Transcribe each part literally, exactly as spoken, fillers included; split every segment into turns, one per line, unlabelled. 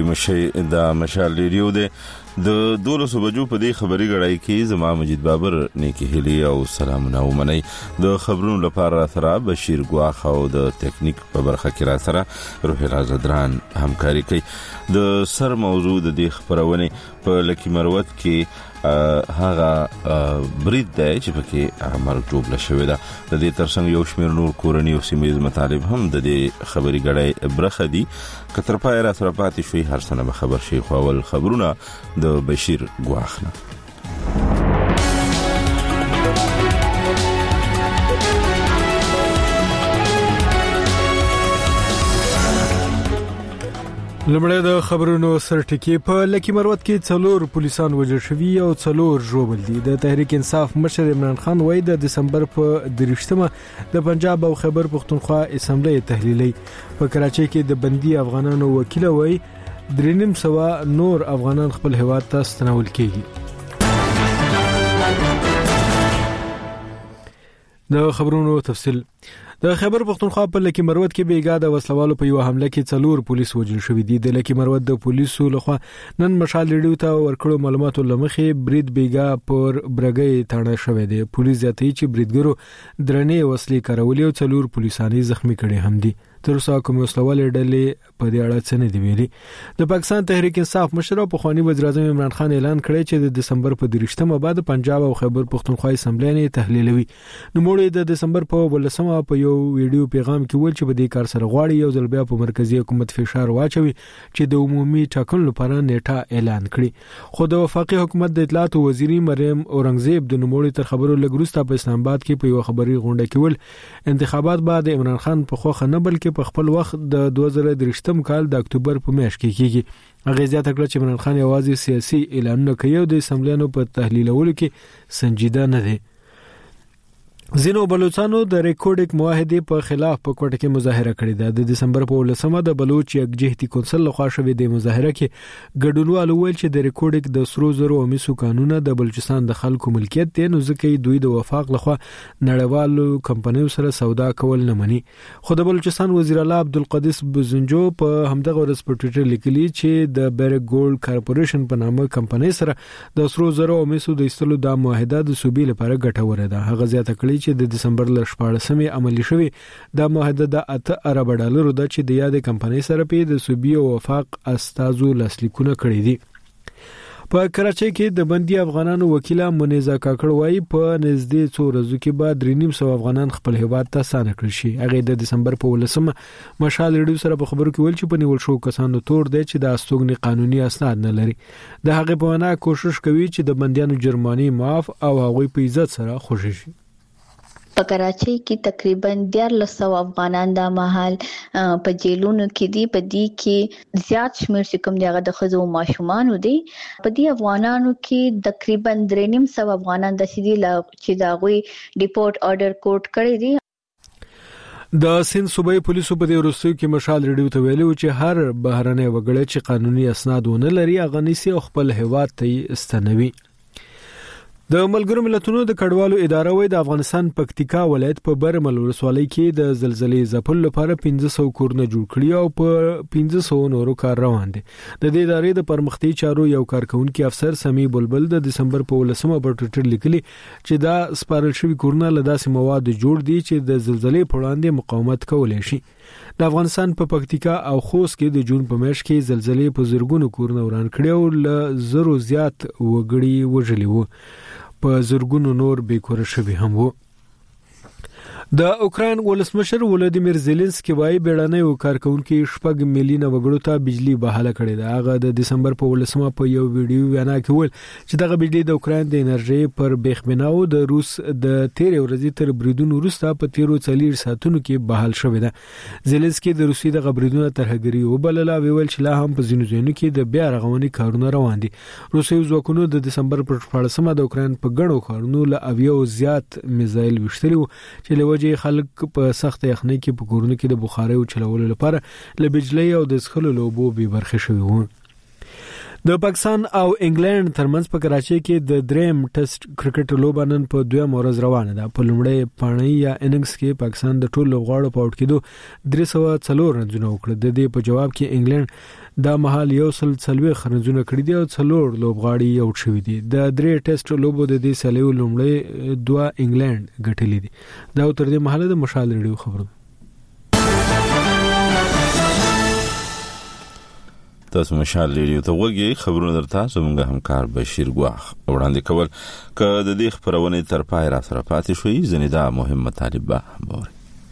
ستړي مشي د مشال ریډیو دی د دولسو بجو په دې خبري غړای کې زما مجید بابر نیکی هلی او سلامونه ومني د خبرونو لپاره سره بشیر ګواخ او د ټیکنیک په برخه کې را سره روح العزدران همکاري کوي د سر موضوع د دې خبرونه په لکی مروت کې هغه برید دی چې پکې مرګ جوړ شوی دا د دې ترڅنګ یو شمېر نور کورنی او سیمایي مطالب هم د دې خبري غړای برخه دي کتر پای را سره پاتې شوی هر څه به خبر شي خو اول خبرونه د بشیر ګواخنه
لمړی د خبرونو سرټکی په لکی مروت کې څلور پولیسان وژل شوي او څلور ژوبل دي د تحریک انصاف مشر عمران خان وایي د دسمبر په دریشتمه د پنجاب او خیبر پختونخوا اسمبلی تحلیلي په کراچۍ کې د بندي افغانانو وکیل وایي درنیم سوا نور افغانان خپل هیواد ته ستنول کیږي د خبرونو تفصیل د خیبر پختونخوا په لکی مروت کې بیګا د وسلوالو په یو حمله کې څلور پولیس وژل شوي دي د لکی مروت د پولیسو لخوا نن مشال ریډیو ته ورکړو معلوماتو لمخې برید بیګا پر برګي تاڼه شوې دي پولیس ځاتې چې بریدګرو درنې وسلې کارولې او څلور پولیسانی زخمی کړي هم دي تر اوسه کوم وسلوال ډلې په دې اړه څه نه دی ویلي د پاکستان تحریک انصاف مشر او پخوانی وزیر اعظم عمران خان اعلان کړی چې د دسمبر په دریشتمه بعد پنجاب او خیبر پختونخوا اسمبلی نه تحلیلوي نو موږ د دسمبر په ولسمه په یو ویډیو پیغام کې ول چې په دې کار سره غواړي یو ځل بیا په مرکزی حکومت فشار واچوي چې د عمومي ټاکنو لپاره نیټه اعلان کړي خو د وفاقي حکومت د اطلاعات وزیري مریم اورنګزیب د نوموړي تر خبرو لګروسته په اسلام آباد کې په یو خبري غونډه کې ول انتخابات بعد عمران خان په خوخه نه بلکې په خپل وخت د دوه زره درشتم کال د اکتوبر په میاشت کې کیږي هغه زیاته کړ چې عمران خان یوازې سیاسي اعلانونه کوي او د اسمبلیانو په تحلیلولو کې سنجیده نه دی زینو بلوچستانو د ریکورډیک معاهده په خلاف په کوټه کې مظاهره کړې ده د دسمبر په ولسمه د بلوچ یکجهتي کونسل لخوا شوې د مظاهره کې ګډونوالو ویل چې د ریکورډیک د سرو زرو او مسو قانون د بلوچستان د خلکو ملکیت دی نو ځکه دوی د وفاق لخوا نړیوالو کمپنیو سره سودا کول نه مني خو د بلوچستان وزیر اعلی عبدالقدس بزنجو په همدغه ورځ په ټوئیټر لیکلي چې د بیرک ګولډ کارپوریشن په نامه کمپنۍ سره د سرو زرو او مسو د ایستلو د معاهده د صوبې لپاره ګټوره ده هغه زیاته کړي چې د دسمبر ل شپاړسمې عملی شوی د معاهده د اته ارب ډالرو د چې د یاد کمپنۍ سره په د صوبې او وفاق استازو لاسلیکونه کړی دي په کراچۍ کې د بندي افغانانو وکیل منیزا کاکړ وایي په نږدې څو ورځو کې بعد درې نیم سو افغانان خپل هیواد ته ستانه کړل شي هغه د دسمبر په ولسمه مشال ریډیو سره په خبرو کې ویل چې په نیول شو کسانو تور دی چې د استوګنې قانوني اسناد نه لري د هغه په وینا کوشش کوي چې د بنديانو جرماني معاف او هغوی په عزت سره خوشي شي
په کراچۍ کې تقریبا دیارلس سوه افغانان د مهال په جیلونو کې دي په دې کې زیات شمیر چې کوم دغه د خزو ماشومان دي په دې افغانانو کې تقریبا درې نیم سوه افغانان د سیدي چې دا غوي ډیپورت آرډر کوټ کړی دي
د سند صوبایي پولیسو په دې وروستیو کې مشال ریډیو ته ویلو چې هر بهرنی وګړی چې قانوني اسناد ونه لري هغه نسی خپل هیواد ته استنوي د ملګرو ملتونو د کډوالو اداره وای د افغانستان پکتیکا ولایت په برمل ولسوالۍ کې د زلزلې ځپل لپاره پنځه سوه کورونه جوړ کړي او په پنځه سوه نورو کار روان دي د دې ادارې د پرمختي چارو یو کارکونکو افسر سمي بلبل د دسمبر په ولسمه په ټوئیټر لیکلي چې دا سپارل شوی کورونه له داسې مواد جوړ دي چې د زلزلې په وړاندې مقاومت کولای شي د افغانستان په پکتیکا او خوست کې د جون په میاشت کې زلزلې په زرګونو کورونه وران کړي او ل زرو زیات وګړي وژلي وو په زرګونو نور بیکور شوی هم وو د اوکرين ولسمشر ولادیمیر زيلنسکي وايي بیړنۍ وکړونکو شپږ میلیونه وګړو ته بجلی بحاله کړې ده هغه د دسمبر په ولسمه په یو ویډیو وینا کې ول چې دغه بجلی د اوکرين د انرژي پر بیخ بناو د روس د تیر ورځې تر بریدونو وروسته په تیرو څلور ساعتونو کې بحال شوې ده زيلنسکي د روسي د غبرګونو ترهګري وبلله ویل چې لا هم په ځینو ځینو کې د بیا رغونې کارونه روان دي روسي ځواکونو د دسمبر په شپاړسمه د اوکرين په ګڼو کارونو له اویو زیات میزایل وشتلو چې لوجه خلک په سخت یخنۍ کې په کورونو کې د بخارۍ او چلولو لپاره له بجلی او د څښلو لوبو به برخه شوي وو د پاکستان او انګلند ترمنځ په کراچۍ کې د دریم ټیسټ کرکټ لوبه نن په دویم ورځ روانه ده. په لومړی پاڼۍ یا اننګز کې پاکستان د ټولو لوبغاړو په اوټ کېدو درې سوه څلور رنونه وکړه. د دې په جواب کې انګلند دا مهال یو سل څلوېښت رنونه کړي دي او څلور لوبغاړي اوټ شوي دي. د درې ټیسټ لوبو د دې سلیو لومړی دوه انګلند ګټلي دي. دا تر دې مهاله د مشال ریډیو خبرونه.
تاسو مشال ریډیو ته وګورئ. خبرونه درته زموږ همکار بشیر ګواخ وړاندې کول. که د دې خبرونه تر پای را سره پاتې شوي ځنې دا مهم مطالب به باوري.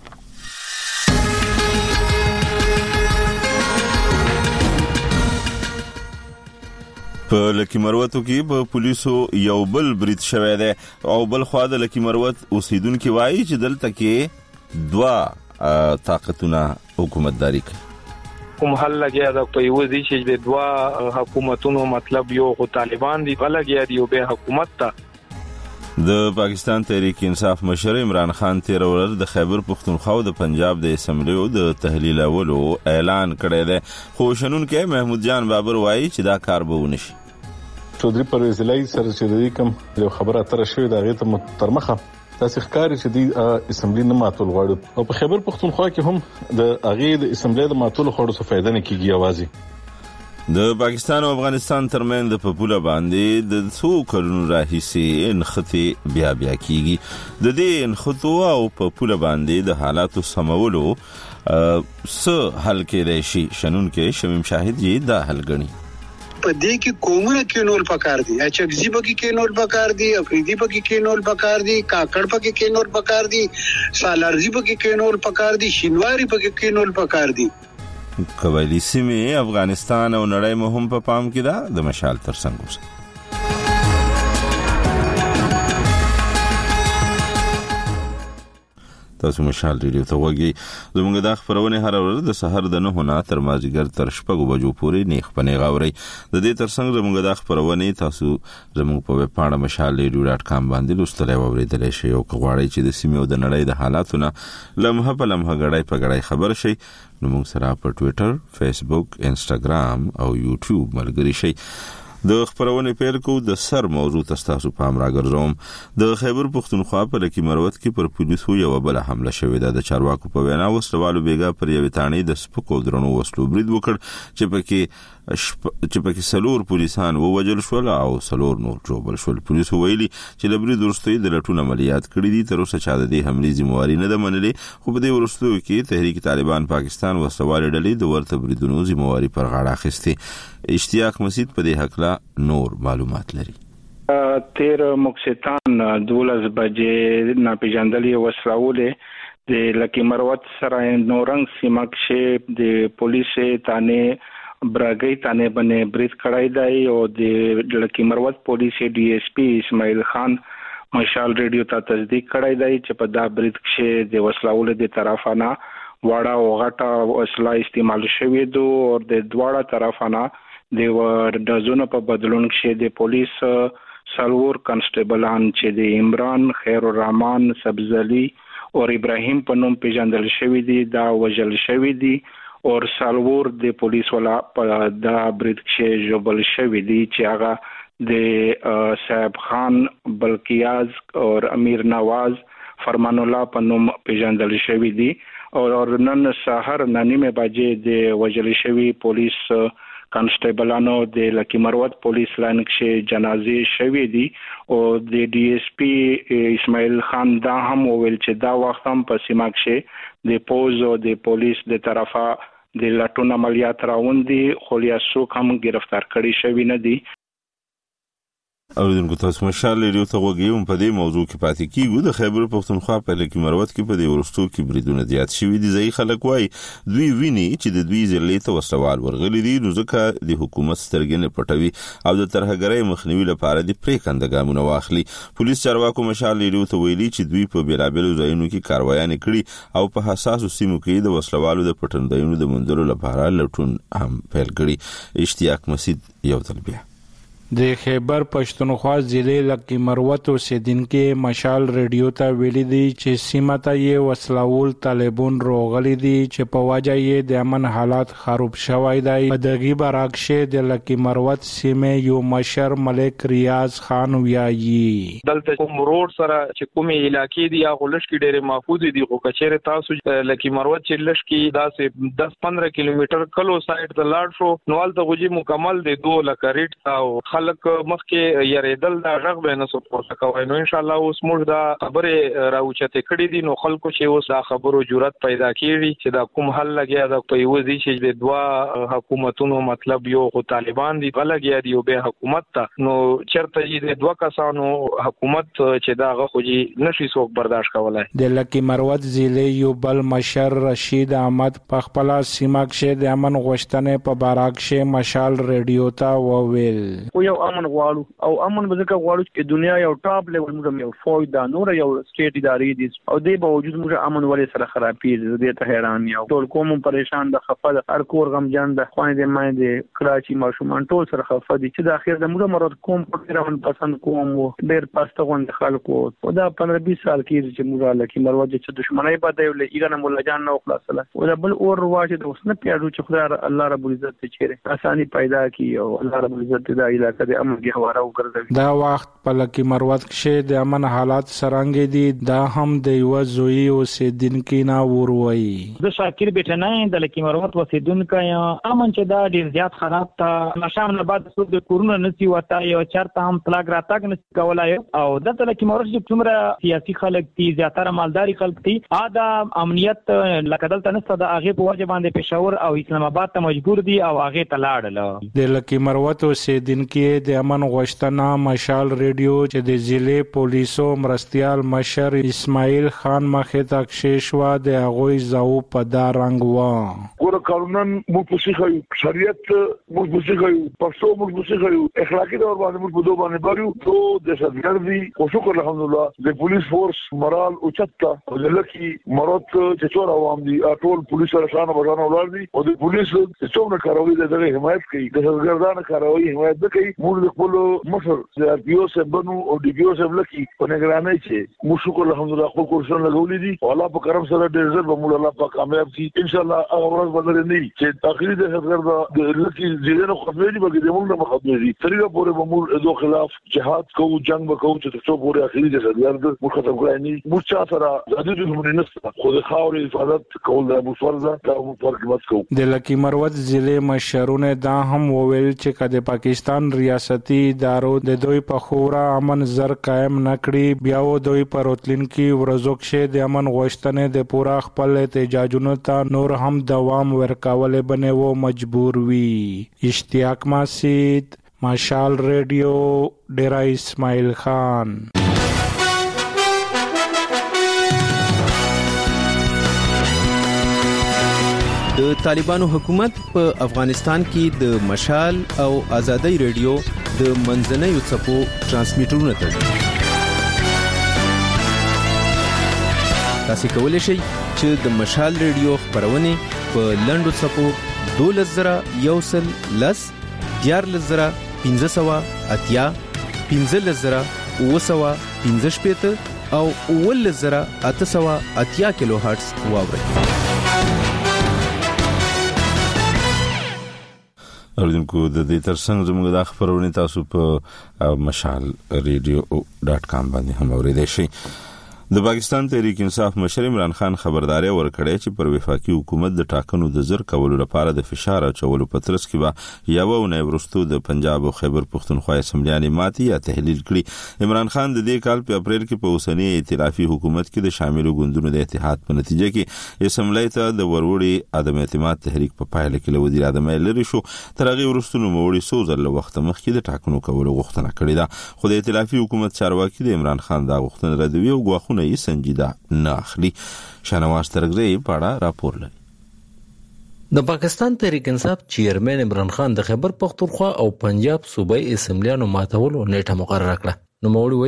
په لکی مروتو کې په پولیسو یو بل برید شوی دی او بل خوا د لکی مروت اوسیدونکو وایي چې دلته کې دوا طاقتونه حکومتداري کوي.
کوم حل لګیا دا په یو ځای چې د دوا حکومتونو مطلب یو خو طالبان دي بلګیا دی او به حکومت ته
د پاکستان تحریک انصاف مشر عمران خان تیر ورځ د خیبر پختونخوا او د پنجاب د اسمبلیو د تحلیل اولو اعلان کړی دی. خو شنونکو محمود جان بابر وایي چې دا کار به ونشي.
چودري پرویز الهی سره چې د کوم یو خبره تر شوې دا غیته مترمخه تاسو ښکاری چې د اسمبلی نه ماتول غواړي او په خیبر پختونخوا کې هم د اغه د اسمبلی د ماتول غواړو څه فائدہ نه کیږي. اوازي
د پاکستان او افغانستان ترمن د پپوله باندې د څو کلونو راهیسې انختی بیا بیا کیږي. د دې انخطو او پپوله باندې د حالاتو سمولو څه حل کېدای شي؟ شنونکو شمیم شاهد یې دا حل غني.
په دې کې کومه کینول پکار دي، اچګزی پکې کینول پکار دي، افریدي پکې کینول پکار دي، کاکړ پکې کینول پکار دي، سالارزی پکې کینول پکار دي، شینواری پکې کینول پکار دي.
قبایلی سیمې افغانستان او نړۍ مهم په پام کې ده. د مشال ترڅنګ اوسه. تاسو مشال ریډیو ته وګورئ. زموږ د خبرونه هر ورځ د سحر د نه نه تر مازیګر تر شپږ بجو پورې نیخ پنې غاوري. د دې ترڅنګ زموږ د خبرونه تاسو زموږ په ویب پاڼه مشال ریډیو ډاټ کام باندې لوستلای او اوریدلای شئ. او کغواړئ چې د سیمې او د نړۍ د حالاتونه لمحه په لمحه غړای په غړای خبر شئ نو موږ سره په ټوئیټر، فیسبوک، انسټاګرام او یوټیوب ملګری شئ. د خبرونه پیل کو د سر موضوع تاسو پام راګرځوم. د خیبر پختونخوا په لکی مروت کې پر پولیسو یو بل حمله شوې ده. د چارواکو په وینا وسلوالو بیګا پر یو تانی د سپکو درنو وسلو برید وکړ چې پکې چې پکې سلور پولیسان ووجل شول او سلور نور جوړ شول. پولیسو ویلي چې د برید وروسته د لټون عملیات کړي دي. تر اوسه چا د دې حملې ذمہواری نه ده منلې. خو په دې وروسته کې تحریک طالبان پاکستان وسلوال ډلې د ورته بریدونو ذمہواری پر غاړه اخیستې. اشتیاق مسید په دې حق لا نور معلومات لري.
تیر مقصدان دولس بجې ناپېژندلې وسلوالې د لکی مروت سره نورنګ سیمه کې د پولیس تانه براګي تانه باندې برید کړای دی او د لکی مروت پولیس ډي اس پی اسماعیل خان مشال ریډیو ته تصدیق کړای دی چې په دا برید کې د وسلوالو د طرفانه واړه او غټه وسله استعمال شوې دو او د دواړه طرفانه د ورډزونو په بدلون کې د پولیس سلور کنسټیبلان چې د عمران، خیر الرحمن، سبزلی او ابراهیم په نوم پیژندل شوی دي دا وجل شوی دي او سلور د پولیس ولا په دا برید کې جوړل شوی دي چې هغه د صاحب خان، بلقیاز او امیر نواز، فرمان الله په نوم پیژندل شوی دي او نن سحر نیمه بجې د وجل شوی پولیس کنسټیبلانو د لکی مروت پولیس لاین کې جنازې شوې دي او د ډي اس پی اسماعیل خان دا هم ویل چې دا وخت هم په سیمه کې د پوز او د پولیس د طرفه د لټون عملیات راوندي خو یا څوک هم گرفتار کړي شوی نه دي.
اوریدونکو تاسو مشال ریډیو ته وګورئ. په دې موضوع کې پاتې کیږو. د خیبر پختونخوا په لکی مروت کې په دې ورستو کې بریدونه زیات شوي دي. ځای خلک وایي دوی ویني چې د دوی ضلع ته وسوال ورغلي دي نو ځکه د حکومت سترګې نه پټوي او د ترهګرۍ مخنیوي لپاره د پریکنده ګامونه واخلي. پولیس چارواکو مشال ریډیو ته ویلي چې دوی په بیلابېلو ځایونو کې کاروایانې کړي او په حساسو سیمو کې د وسلوالو د پټندایونو د موندلو لپاره لټون هم پیل کړي. اشتیاق مسید یو ځل بیا.
د خیبر پښتونخوا ضلع لکی مروت اوسیدونکو مشال ریډیو ته ویلي دي چې سیمه ته یې وسلوال طالبان روغلي دي چې په وجه یې د امن حالات خراب شوی دی. په دغه برعکس د لکی مروت سیمه یو مشر ملک ریاض خان ویایي
دلته کوم روډ سره چې کومې علاقې دي هغه لشکې ډېرې محفوظ دي خو کچېره تاسو لکی مروت چې لشکې داسې دس پندرہ کیلومتر کلو سایډ ته لاړ شو نو هلته غوجي مکمل دي دوه لکه ریټ او خلک مخکې یریدل دا غږ به نه سپورټ کوي. نو ان شاء الله اوس موږ دا خبره راوچته کړې دي نو خلکو چې اوس دا خبرو جرأت پیدا کړي چې دا کوم حل لګیا دا په یو ځای چې د دوا حکومتونو مطلب یو خو طالبان دي بلګیا دي او به حکومت ته نو چرته چې د دوا کسانو حکومت چې دا غوږی نشي څوک برداشت کولای.
د لکی مروت ضلع یو بل مشر رشید احمد په خپل سیمه کې د امن غوښتنې په باراکشه مشال ریډیو ته وویل
یو امن غواړو او امن به ځکه غواړو چې دنیا یو ټاپ لیول موږ یو فوج دا نور یو سټیټ ادارې دي او د باوجود موږ امن ولې سره خرابېږي دې ته حیران یو ټول کوم پریشان د خفه د هر کور غمجن د خويندې مایندې کراچي ماشومان ټول سره خفه دي چې د اخر د موږ مراد کوم پرون پسند کوم ډېر پاسته غوند خلکو او دا پندرہ بیس سال کې چې موږ لکه مروج چې دښمنۍ په دی ولې ایګنه مولا جان نو خلاصله او دا بل اور واجه د وسنه پیاړو چې خدای الله رب العزت ته چیرې اساني پیدا کی او الله رب العزت دا علاقه د امن کې هواره وګرځوي.
دا وخت په لکی مروت کې د امن حالات سرانګې دي دا هم د یو زوی اوسیدونکو نه وروي.
زه شاکر بیٹنه د لکی مروت اوسیدونکو امن چې دا ډیر زیات خراب تا نشام نه بعد څو د کورونا نسی وتا یو چرته هم پلاګ راتګ نسی کولای او د لکی مروت چې څومره سیاسي خلک دي زیاتره مالداري خلک دي ادا امنیت لکدل تنسته د هغه په وجه باندې پېښور او اسلام آباد ته مجبور دي او هغه ته لاړل.
د لکی مروت اوسیدونکو د امن غوښتنه مشال ریډیو چې د ضلع پولیسو مرستيال مشر اسماعیل خان مخه تک شیشوا د هغوی زاو په دا رنگ و
ګور قانونن مو پوښیږي شریعت مو پوښیږي پښتو مو پوښیږي اخلاقی دور باندې مو په دوه باندې باريو ته د شتګردي او شکر الحمدلله د پولیس فورس مرال او چتا او د لکی مرات چې څور عوام دي ټول پولیس سره شانه بشانه ولر دي او د پولیس چې څومره کاروي دغه حمایت کوي د شتګردانو کاروي حمایت کوي موږ د خپل مشر د ار پی او سره بنو او ډي پی او سره لکی په نگرانۍ چې مو شکر الحمدلله خپل کورسونه لګولې دي او الله په کرم سره ډېر زر به موږ الله په کامیاب شي ان شاء الله هغه ورځ بدل نه چې اخري د شتګرد د لکی ځینو خپلې دي بلکې د موږ نه مخاطب دي ترې پورې به موږ د خلاف جهاد کوو جنگ وکړو چې څو پورې اخري د شتګرد موږ ختم کړای نه موږ چا سره د دې موږ نه خو د خاورې حفاظت کول د موږ فرض ده او پرګمت کوو.
د لکی مروت ضلع مشرونه دا هم وویل چې کله پاکستان ریاستي ادارو د دوی په خورا امن زر قائم نکړي بیا و دوی پر راتلونکي ورځو کې د امن غوښتنې د پورا خپل احتجاجونو ته نور هم دوام ورکول بنه و مجبور وي. اشتیاق ماسید مشال ریډیو ډیرا اسماعیل خان.
د طالبانو حکومت په افغانستان کې د مشال او ازادۍ ریډیو د منځنیو څپو ترانسمیټرونه تړي. تاسو کولی شئ چې د مشال ریډیو خبرونه په لنډو څپو دولس زره یو سل لس دیارلس زره پنځه سوه اتیا پنځلس زره اوه سوه پنځه شپېته او اوولس زره اته سوه اتیا کیلو هرټز واورئ.
اوریدونکو د دې ترڅنګ زموږ د خبرونه تاسو په مشال ریډیو ډاټ کام باندې هم اوریدئ شئ. د پاکستان تحریک انصاف مشر عمران خان خبرداري ورکړې چې پر وفاقي حکومت د ټاکنو د زر کولو لپاره د فشار اچولو په ترڅ کې به یو نه ورستو د پنجاب او خیبر پښتونخوا اسمبلیانې ماتي یا تحلیل کړي. عمران خان د دې کال په اپریل کې په اوسنی ائتلافي حکومت کې د شاملو ګوندونو د اتحاد په نتیجه کې اسمبلی ته د وروړي عدم اعتماد تحریک په پایله کې له وزیر اعظم لري شو. تر هغه وروسته نو وروړي سوزر له وخت مخکې د ټاکنو کولو غوښتنه کړې ده خو د ائتلافي حکومت چارواکي د عمران خان دا غوښتنه ردوي او غواخونه یې سنجیده نه اخلي. شانواز ترګزی پاړه راپور لري.
د پاکستان تحریک انصاف چیرمن عمران خان د خیبر پختونخوا او پنجاب صوبایي اسمبلیانو ماتولو نیټه مقرره کړه. نو موري ویلي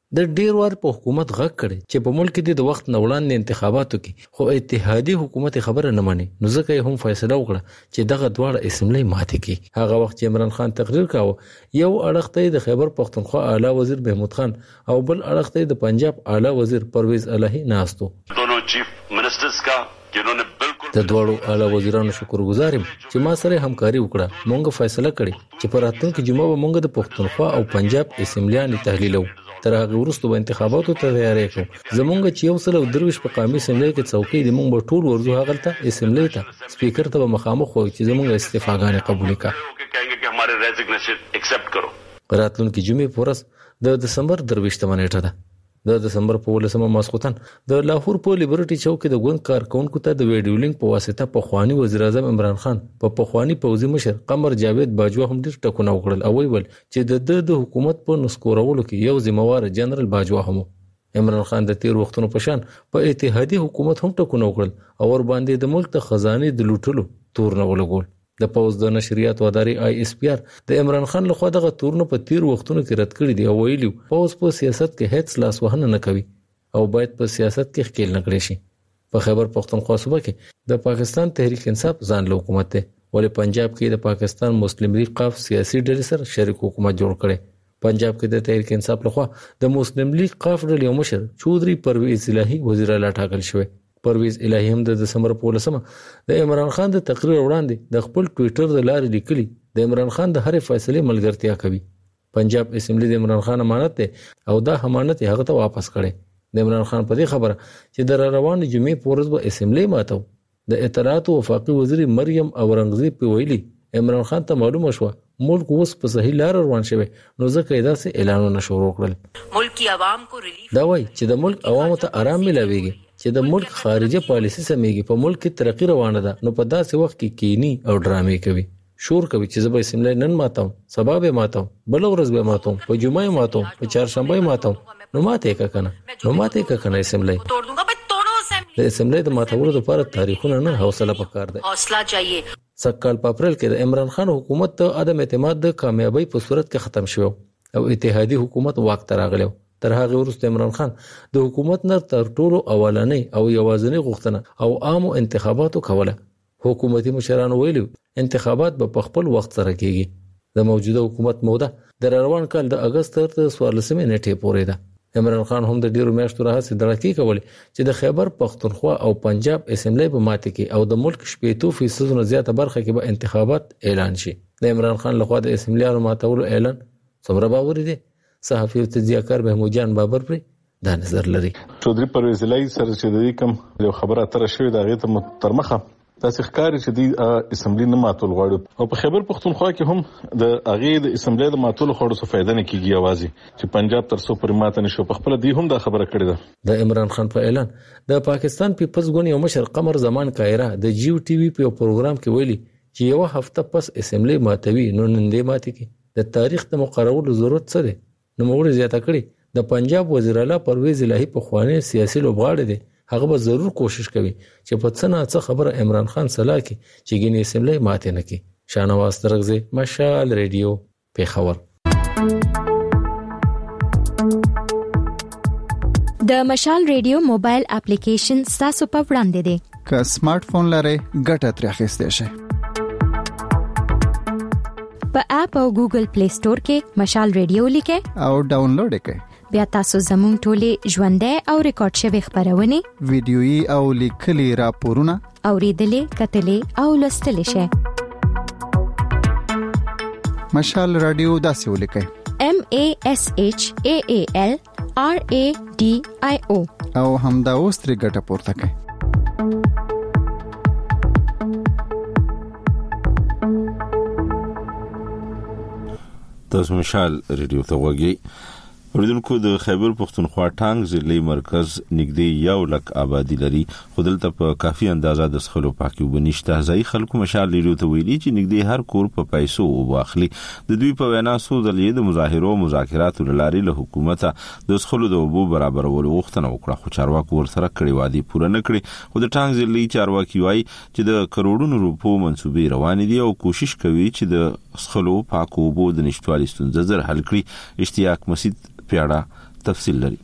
د ډیر وار په حکومت غږ کړي چې په ملک کې د وخت نه وړاندې انتخاباتو کې خو اتحادي حکومت خبره نه مانی، نو ځکه هم فیصله وکړه چې دغه دواړه اسمبلی ماتې کړي. هغه وخت چې عمران خان تقریر کاوه، یو اړخ ته د خیبر پختونخوا اعلی وزیر محمود خان او بل اړخ ته د پنجاب اعلی وزیر پرویز الہی ناستو.
दोनों chief ministers का जिन्होंने बिल्कुल
د دواړو اعلی وزیرانو شکرګزار یم چې ما سره همکاري وکړه. مونږ فیصله کړې چې په راتلونکي جمعه به مونږ د پختونخوا او پنجاب اسمبلیان تحلیلو. تر هغه وروسته به انتخاباتو ته تیاری کوو. زمونږ چې یو سل او درویش په قومي اسمبلی کې څوکۍ دي، مونږ به ټول ورځو هغه ته اسمبلی ته سپیکر ته مخامخ وو چې زمونږ استعفاګانې قبول کړه.
कहेंगे कि हमारे रेजिग्नेशन एक्सेप्ट करो.
راتلونکي جمعې په ورځ د دسمبر درویشتمه نیټه ده. د دسمبر په ولسمه ماسخوتن د لاهور په لیبرټي چوک کې د ګوند کارکونکو ته د ویډیو لینک په واسطه په خوانی وزیر اعظم عمران خان په پخوانی پوځي مشر قمر جاوید باجوا هم ډیر ټکونه وکړل او ویل چې د د حکومت په نسکورولو کې یو ذمہوار جنرال باجوا هم. عمران خان د تیر وختونو په شان په اتحادي حکومت هم ټکونه وکړل او ور باندې د ملک د خزانه د لوټلو تور نه ولګول. د پوز د نشریات اداري آی اس پی آر د عمران خان لخوا دغه تورونه په تیر وختونو کې رد کړی دی او ویلي پوز په سیاست کې هیڅ لاس وهنه نه کوي او باید په سیاست کې ښکیل نه کړی شي. په خیبر پختونخوا صوبه کې د پاکستان تحریک انصاف ځان له حکومت ته ولې پنجاب کې د پاکستان مسلم لیگ قاف سیاسي ډلې سره شریک حکومت جوړ کړي. پنجاب کې د تحریک انصاف لخوا د مسلم لیگ قاف ډلې مشر چودري پرویز الہی وزیر اعلی ټاکل شوی. پرویز الہی هم د دسمبر په ولسمه د عمران خان د تقریر وړاندې د خپل ټوئیټر د لارې لیکلي د عمران خان د هرې فیصلې ملګرتیا کوي. پنجاب اسمبلی د عمران خان امانت ده او دا امانت هغه ته واپس کړي. د عمران خان په دې خبره چې د روان جمعې په ورځ به اسمبلی ماتو، د اطلاعات او وفاقي وزیر مریم اورنګزیب په ویلي عمران خان ته معلومه شو ملک اوس په صحیح لار روان شوی، نو ځکه دا سه اعلانونه شروع کړل.
ملکی عوام کو ریلیف
دا وایي چې د ملک عوامو ته آرام ملويږي چې د ملک خارجه پالیسی سمېږي، په ملک کې ترقی روانه ده، نو په داسې وخت کې کینی او ډرامې کوي، شور کوي چې زه به اسمبلی نن ماتم، سبا به ماتم، بل ورځ به ماتم، په جمعه ماتم، په چهارشنبه ماتم، نو ماته کا کنه نو ماته کا کنه اسمبلی د اسمبلی د ماتولو لپاره تاریخونه نه حوصله پکار ده.
حوصله چاهیے.
سکهال په اپریل کې د عمران خان حکومت ته عدم اعتماد د کامیابی په صورت کې ختم شو او اتحادی حکومت واک ته راغلی. تر هغه وروسته عمران خان د حکومت نه تر ټولو اولنۍ او یوازینۍ غوښتنه او عامو انتخاباتو کوله. حکومتي مشرانو ویلي انتخابات به په خپل وخت سره کیږي. د موجوده حکومت موده د روان کال د اگست تر څوارلسمې نیټې پورې ده. عمران خان هم د ډیرو میاشتو راهیسې دړکی کولې چې د خیبر پختونخوا او پنجاب اسمبلی په ماته کې او د ملک شپږ فیصد نه زیاته برخه کې به انتخابات اعلان شي. د عمران خان لخوا د اسمبلیانو ماتولو اعلان څومره باوري دي؟ صحافي او تجزیه‌کار محمود جان بابر پر دا نظر لري.
چودري پرویز الہی سره چې د دې کوم یو خبره تر شوې د هغه ته ترمخه تاسو ښکاری چې د اسمبلی نه ماتول غواړي او په خیبر پختونخوا کې هم د هغه د اسمبلی د ماتول خوړو څه فائدہ نه کیږي اوازي چې پنجاب تر څو پرې ماته نشو په خپل دی هم دا خبره کړې ده. د
عمران خان په اعلان د پاکستان پیپلز ګوند یو مشر قمر زمان کایرا د جیو ټي وي په پروګرام کې ویلي چې یو هفته پس اسمبلی ماتوي نو نن دې ماتي کې د تاریخ د مقررولو ضرورت څه دی. نو موږ زیاته کړی د پنجاب وزیر اعلی پرویز الہی په خواني سیاسي لوبغاړي دي، هغه به ضرور کوشش کوي چې په څه نه څه خبره عمران خان سلا کی چې ګینې اسمبلی ماته نه کی. شاهنواز ترغزی، مشال ریډیو، پیښور.
د مشال ریډیو موبایل اپلیکیشن تاسو په وړاندې دی.
که سمارټ فون لرئ ګټه ترې اخیستئ شئ.
په اپ او ګوګل پلی سٹور کې مشال ریډیو لیکئ
او ډاونلوډ یې کړئ.
بیا تاسو زموږ ټولې ژوندۍ او ریکارډ شوی خبرونه،
ویډیويي او لیکلي راپورونه
اوریدلې، کتلې او لوستلې شئ.
مشال رادیو داسې ولیکئ:
M A S H A A L R A D I O
او همدا اوس ترې ګټه پورته کړئ.
تاسو مشال ریډیو ته وګورئ. اوریدونکو د خیبر پختونخوا ټانګ ضلعي مرکز نږدې یو لک آبادی لري، خو دلته په کافي اندازه د څښلو پاکي اوبه نشته. ځایي خلکو مشال ریډیو ته ویلي چې نږدې هر کور په پیسو اوبه اخلي. د دوی په وینا څو ځلې د مظاهرو او مذاکراتو له لارې له حکومته د څښلو د اوبو برابرولو غوښتنه وکړه، خو چارواکو ورسره کړې وعدې پوره نه کړې. خو د ټانګ ضلعي چارواکي وایي چې د کروڑونو روپو منصوبې روانې دي او کوشش کوي چې د څښلو پاکو اوبو د نشټوالي ستونزه زر حل کړي. اشتیاق مسید پیاړه تفصیل لري.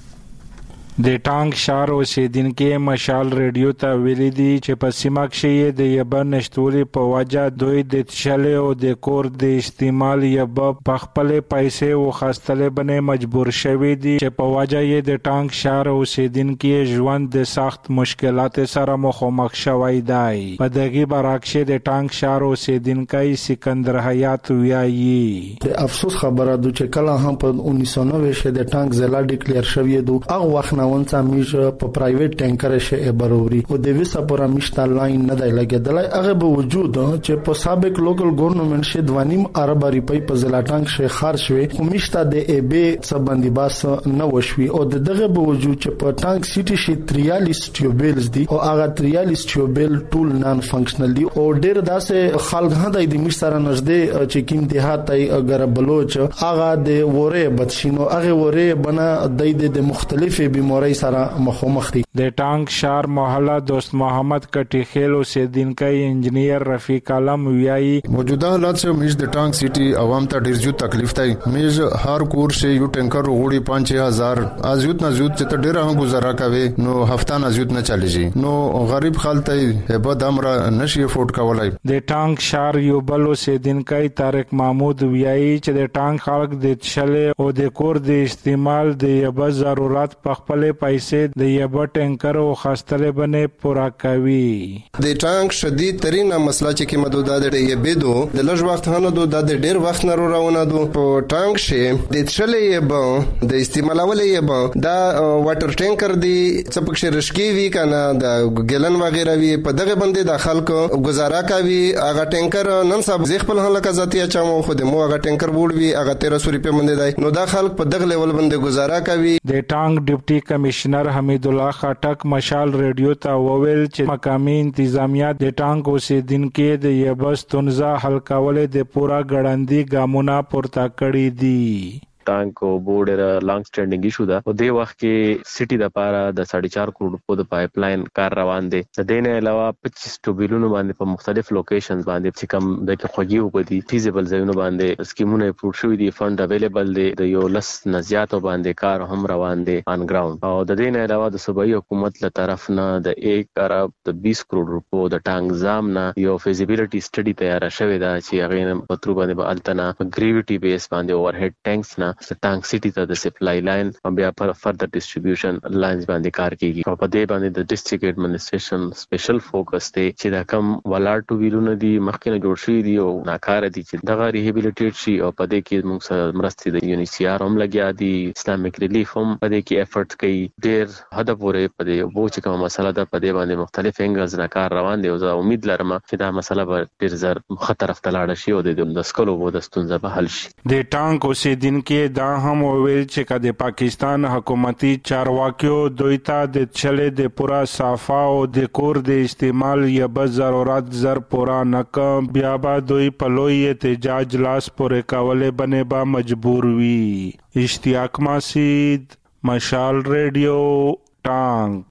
د ټانک شار اوسیدونکو مشال ریډیو ته ویلي دي چې په سیمه کې د یبه نشټولي په وجه دوی د تشلې او د کور د استعمال یبه په خپل پیسې او خاصتلې باندې مجبور شوي دي چې په وجه یې د ټانک شار اوسیدونکو ژوند د سخت مشکلات سره مخامخ شوی دی. په دغه برعکس د ټانک شار اوسیدونکو سکندر حیات ویایي
د افسوس خبره ده چې کله هم په उन्नीस सौ नब्बे کې د ټانک ضلع ډیکلیئر شوی دی. هغه وخت ونڅا میش په پرایویټ ټانکر شې برووري او د وسه پر مشتا لاین نه دی لګیدلای. هغه به وجود چې په سابق لوکل ګورنمنت شې دوانیم ارب روپۍ په ضلع ټانک شې خرج شوی خو مشتا د ای بي سبندي باس نه وشوي او دغه به وجود چې په ټانک سيټي شې تریالیس ټیوبلز دي او هغه تریالیس ټیوبل ټول نان فنکشنل دي او ډېر داسې خلک هدا د مشتره نږدې چې کیم دیهات ای اگر بلوچ هغه د وره بدشینو هغه وره بنا د مختلفې بیماری سره مخامخ دي.
د ټانک شار محله دوست محمد کټی خیل اوسیدونکو انجنیر رفیق عالم ویایي
موجوده حالات سے میز د ټانک سیټي عوام ته ډیر زیات تکلیف دی. میز هر کور سے یو ټانکر وګړي پانچ هزار ازیوت نزیوت چې ډیر هم گزاره کوي نو هفته نزیوت نه چلیږي نو غریب خلک ته به دمر نشي افورد کولای.
د ټانک شار یو بل اوسیدونکو طارق محمود ویایي چې د ټانک خلک د تشلې او د کور د استعمال د یبه ضرورت په خپل پیسې د یبه ټانکر او خاصتلې باندې پورا کوي.
د ټانک شدید ترینه مسله چې کې مدوده د یبه دو د لږ وخت هنه دو د ډیر وخت نه روانه دو په ټانک شې د تشلې یبه د استعمالول یبه دا واټر ټانکر دی څه پکې رشکی وی کنه د ګلن وغیرہ وی په دغه باندې د خلکو گزاره کوي. هغه ټانکر نن صاحب زی خپل هلکه ذاتی اچامو خو د مو هغه ټانکر وړوي هغه تیرہ سو روپے باندې دی نو دا خلک په دغه لیول باندې گزاره کوي.
د ټانک ډیپټي کمشنر حمید الله خټک مشال ریډیو ته وویل چې مقامي انتظامیه د ټانک اوسیدونکو د یبس تونزه حل کول د پورا ګړندی ګامونه پورته کړی دي.
ټانک او بورډر لانګ سټینډینګ ایشو ده او د وخت کې سټي د پاره د ساڑھے چار کروڑ په د پایپ لاین کار روان دي. د دې نه علاوه پچیس ټوبیلونو باندې په مختلف لوکیشنز باندې چې کوم د کې خوږی وبدي فیزیبل ځایونو باندې سکیمونه اپروو شوی دي فند اویلیبل دي د یو لس نزياتو باندې کار هم روان دي ان ګراوند او د دې نه علاوه د صوبایي حکومت له طرف نه د یک ارب د بیس کروڑ روپو د ټانک زام نه یو فیزیبিলিټي سټډي تیار شوی دا چې هغه په تر باندې به التنا ګریویټي بیس باندې اوورهډ ټانکس نه ټانک سټي ته د سپلای لاین او بیا پر فردر ډیسټریبیوشن لاینز باندې کار کوي او په دې باندې د ډیسټریکټ ایڈمنسټریشن سپیشل فوکس دی چې دا کم ولاړ ټو ویلونه دي مخکې جوړ شوی دی او ناکاره دي چې دغه ریهابیلیټیټ شي او په دې کې موږ سره مرستې د یو ان ایچ سی آر هم لګیا دي اسلامیک ریلیف هم په دې کې افورټ کوي. ډیر حد پورې په دې وو چې کومه مسله ده په دې باندې مختلف انګلز نه کار روان دي او زه امید لرم چې دا مسله به ډیر زر خطر افتلاړ شي او د سکلو وو د ستونزه به حل شي.
د ټانک اوسیدونکو دا هم ویل چې کله پاکستان حکومتي چارواکیو دوی ته د چلې د پورا صافا او د کور د استعمال یا به ضرورت زر پورا نکم بیا به دوی په لوی احتجاج لاس پورې کولې باندې به مجبور وي. اشتیاق مسعود مشال ریډیو ټانک.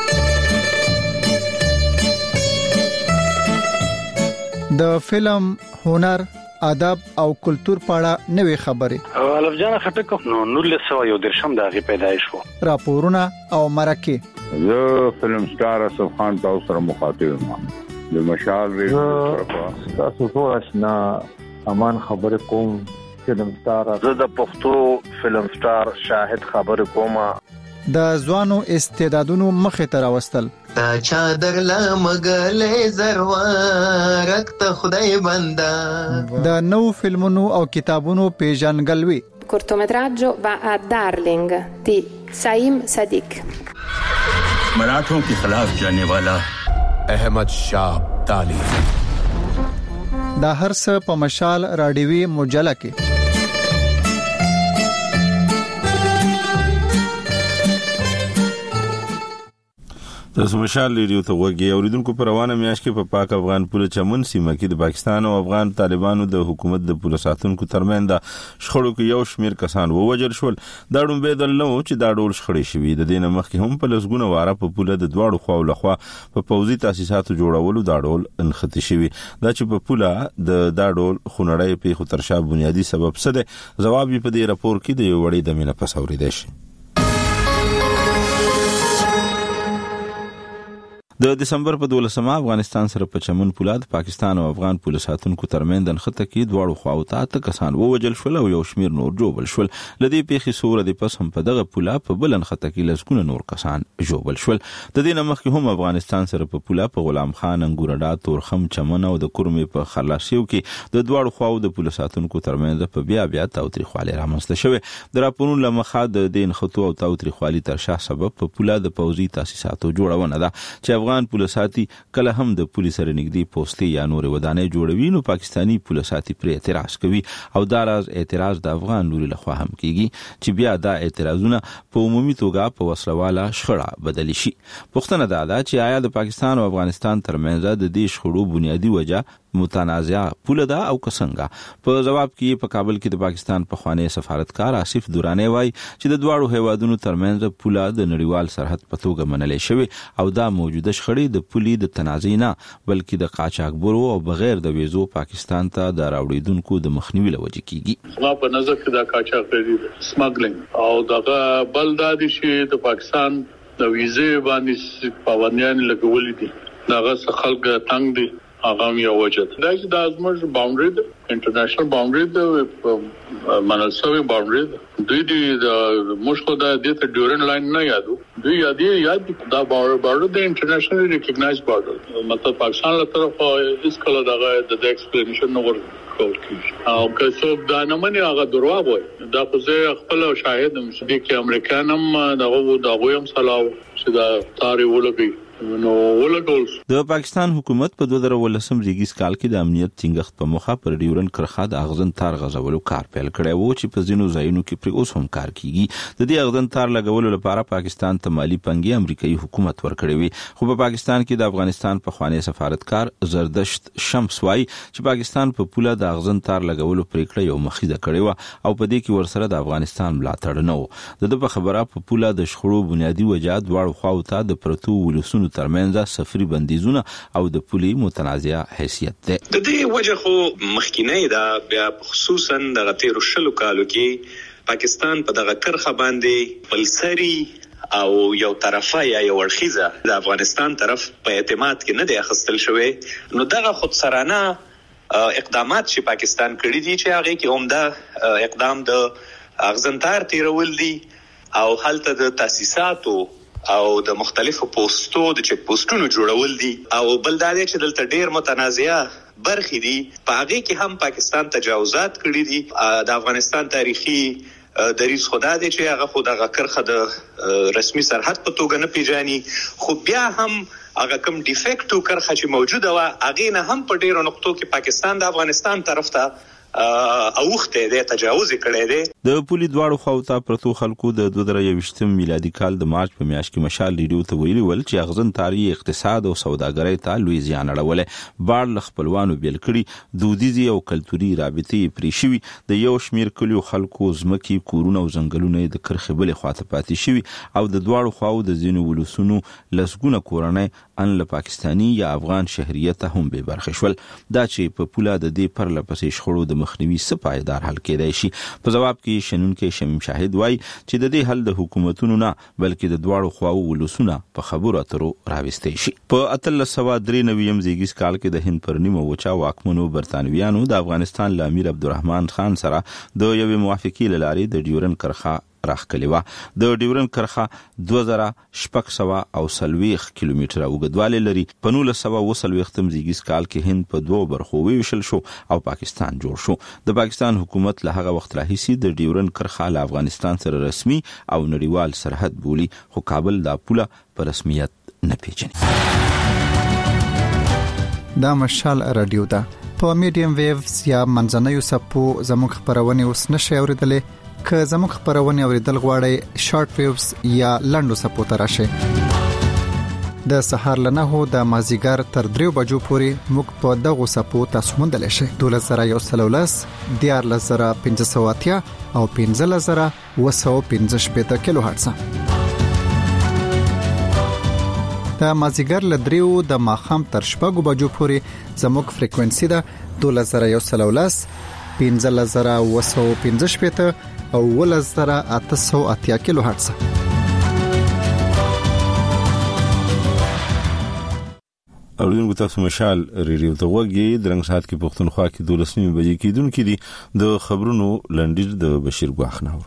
د فلم هنر ادب او کلچر پاړه نوې خبرې
الف جان خټک نو نور سو یو درشم دغه پیدایش وو
راپورونه او مرکه
زه فلم سٹار اسف خان تاسو سره مخاطب یم د مشال ریډیو
تاسو ټول آشنا امان خبر کوم فلم سٹار
زه د پښتو فلم سٹار شاهد خبر کوم
د ځوانو استعدادونو مخې ته راوستل
تا چادر لا مګلې زروارک ته خدای بندا
د نو فلمونو او کتابونو پیژنګلوي.
cortometraggio va a Darling di Saim Sadiq.
मराठों के खिलाफ जाने वाला अहमद शाह अब्दाली.
دا هر څه په مشال راډیوي مجله کې.
د مشال ریډیو ته وګورئ اوریدونکو پر روانه میاش کې په پاک افغان پوله چمن سیمه کې د پاکستان او افغان طالبانو د حکومت د پوله ساتونکو ترمنځ د شخړو کې یو شمیر کسان ووجل شول. دا ډومبه دل نو چې دا ډول شخړې شوي د دینه مخکې هم په لسګونه واره په پوله د دواړو خواو لخوا په پوځي تاسیساتو جوړولو دا ډول انختی شوي. دا چې په پوله د دا ډول خونړۍ په خطرشا بنیادی سبب څه دی جواب یې په دې راپور کې د یو وړي د مینه پس اوریدل شي. د دسمبر په دولسمه افغانستان سره په چمن پوله د پاکستان او افغان پولیس ساتونکو ترمنځ د خطه کې دواړو خواو ته کسان ووجل شول او یو شمیر نور جوړل شول. لدی پیښې سوره د پس هم په دغه پوله په بلن خطه کې لسګونه نور کسان جوړل شول. د دې نمخ کې هم افغانستان سره په پوله په غلام خان انګورډا تورخم چمن او د کورمې په خلاصیو کې د دواړو خواو د پولیس ساتونکو ترمنځ په بیا بیا تاوتریخوالی رامنځته شوه. د راپورونو لمخه د دین خطو او تاوتریخوالی تر شا سبب په پوله د پوځي تاسیساتو جوړونه ده چې افغان پولیساتي کله هم د پولیس سره نږدې پوسټي یا نور ودانې جوړوي نو پاکستانی پولیساتي پر اعتراض کوي او دا راز اعتراض د افغان لوري لخوا هم کیږي چې بیا دا اعتراضونه په عمومي توګه په وسلواله شخړه بدلی شي. پوښتنه دا ده چې آیا د پاکستان او افغانستان ترمنځ د دې شخړو بنیادی وجه متنازعه پوله ده او څنګه؟ په جواب کې په کابل کې د پاکستان په خوانی سفارتکار آصف دورانی وای چې د دواړو هیوادونو ترمنځ پوله د نړیوال سرحد په توګه منلې شوی او دا موجوده شخړې د پولي د تنازع نه بلکې د قاچاقبرو او بغیر د ویزو پاکستان ته د راوړیدونکو د مخنیوي لوجه کیږي.
ما په نظر کې دا قاچاقبري سمګلینګ او دغه بل د دې د پاکستان د ویزې باندې پابندیان لګولې دي دغه څه خلک تنگ دي هغه یو وجه دا چې د ازمر باونډري د انټرنیشنل باونډري د منلسوي باونډري دوی د مشکو د دې ډیورن لاین نه یادو دوی یادې یاد دا باونډري د انټرنیشنل ریکګنایز باونډري مطلب پاکستان له طرفه هیڅ کله دغه د ایکسپلینیشن نه ورکول او که څوک دا نه مني هغه دروغ وایي دا خو زه خپل شاهد هم چې د امریکان هم دغه دغه هم سلاو چې دا تاری ولګي نو ولګول.
د پاکستان حکومت په دوه زره ولسم ریګیس کال کې د امنیت ټینګښت په مخه پر ډیورن کرخه د اغزن تار غځولو کار پیل کړی وو چې په ځینو ځایونو کې پر اوس هم کار کیږي. د دې اغزن تار لګولو لپاره پاکستان ته مالی پنګي امریکایي حکومت ورکړی وي خو په پاکستان کې د افغانستان په خوانی سفارتکار زردشت شمس وای چې پاکستان په پوله د اغزن تار لګولو پریکړه یو مخیزه کړی و او په دې کې ورسره د افغانستان ملاتړ نه و. د په خبره په پوله د شخړو بنیادی وجہ دواړو خواو ته د پرتو ولسونو ترمنځ سفري بندیزونه او د پولي متنازعه حیثیت ده.
د دې وجه خو مخکینه دا بیا خصوصا د غتیر شلو کالو کې پاکستان په دغه کرخه باندې بلسری او یو طرفه یا یو ورخیزه د افغانستان طرف په اعتماد کې نه دی اخستل شوی نو دغه خودسرانه اقدامات چې پاکستان کړی دي چې هغه کې عمده اقدام د اغزنتار تیرول دي او هلته د تاسیساتو او د مختلفو پوسټو د چک پوسټونو جوړول دي او بل دا چې دلته ډیر متنازعه برخې دي په هغه کې هم پاکستان تجاوزات کړی دي. د افغانستان تاریخي دریز خدا دی چې هغه خو دغه کرخه د رسمي سرحد په توګه نه پیژاني خو بیا هم هغه کوم ډیفیکټو کرخه چې موجوده و هغه نه هم په ډیرو نقطو کې پاکستان د افغانستان طرف ته اوخته د تجاوز کړي دي.
د پولی دواړو خواو ته پرتو خلکو د دوه زره یوویشتم میلادي کال د مارچ په میاشت کې مشال ریډیو ته ویلي ول چې اغزن تاریخ اقتصاد او سوداګرۍ ته لوی زیان اړولې بار ل خپلوانو بیل کړي دودیزي او کلتوري رابطې پرې شوي د یو شمیر کلیو خلکو زمکي کورونه او ځنګلونه د کرخې بلې خواته پاتې شوي او د دواړو خواو د ځینو ولسونو لسګونه کورنۍ ان له پاکستانی یا افغان شهریت هم به برخه شول. دا چې په پوله د دې پر لپسې شخړو د مخنیوي سپایدار حل کېدای شي. په جواب کې شنونکو شمیم شاهد وای چې د دې حل د حکومتونو نه بلکې د دواړو خواو ولسونه په خبرو اترو راوستي شي. په اتلس سوه درې نوي زیږیز کال کې د هند پر نیمه وچا واکمنو برتانویانو د افغانستان ل امیر عبدالرحمن خان سره د یوې موافقې لاري د ډیورن کرخه راخکلی و. د ډیورن کرخه دوه زره شپږ سوه او سلويخ کیلومتره اوږدوالی لري. په نولس سوه اوه څلوېښتم زیږیز کال کې هند په دوه برخو وویشل شو او پاکستان جوړ شو. د پاکستان حکومت له هغه وخت راهیسې د ډیورن کرخه له افغانستان سره رسمي او نړیوال سرحد بولي خو کابل دا پوله په رسمیت نه پیژني.
دا مشال رادیو ده په میډیم ویوز یا منځنیو سپو زموږ خبرونه اوس نشي اوریدلې که زموږ خبرونه اوریدل غواړئ شارټ ویوز یا لنډو سپو ته راشئ. د سهار له نهو د مازیګر تر دریو بجو پورې موږ په دغه سپو تاسو موندلی شئ. دولس زره یو سل ولس، دیارلس زره پنځه سوه اتیا او پنځلس زره اوه سوه پنځه شپېته کیلو هرټز. د مازیګر له دریو د ماښام تر شپږو بجو پورې زموږ فریکوینسي ده دولس زره یو سل ولس، پنځلس زره اوه سوه پنځه شپېته او اوولس زره اته سوه اتیا کیلو هرټز.
اوریدونکو تاسو مشال ریډیو ته وګورئ. د رنګ ساعت کې پښتونخوا کې دولس نیمې بجې کېدونکې دي. د خبرونو لنډیز د بشیر ګواخناو.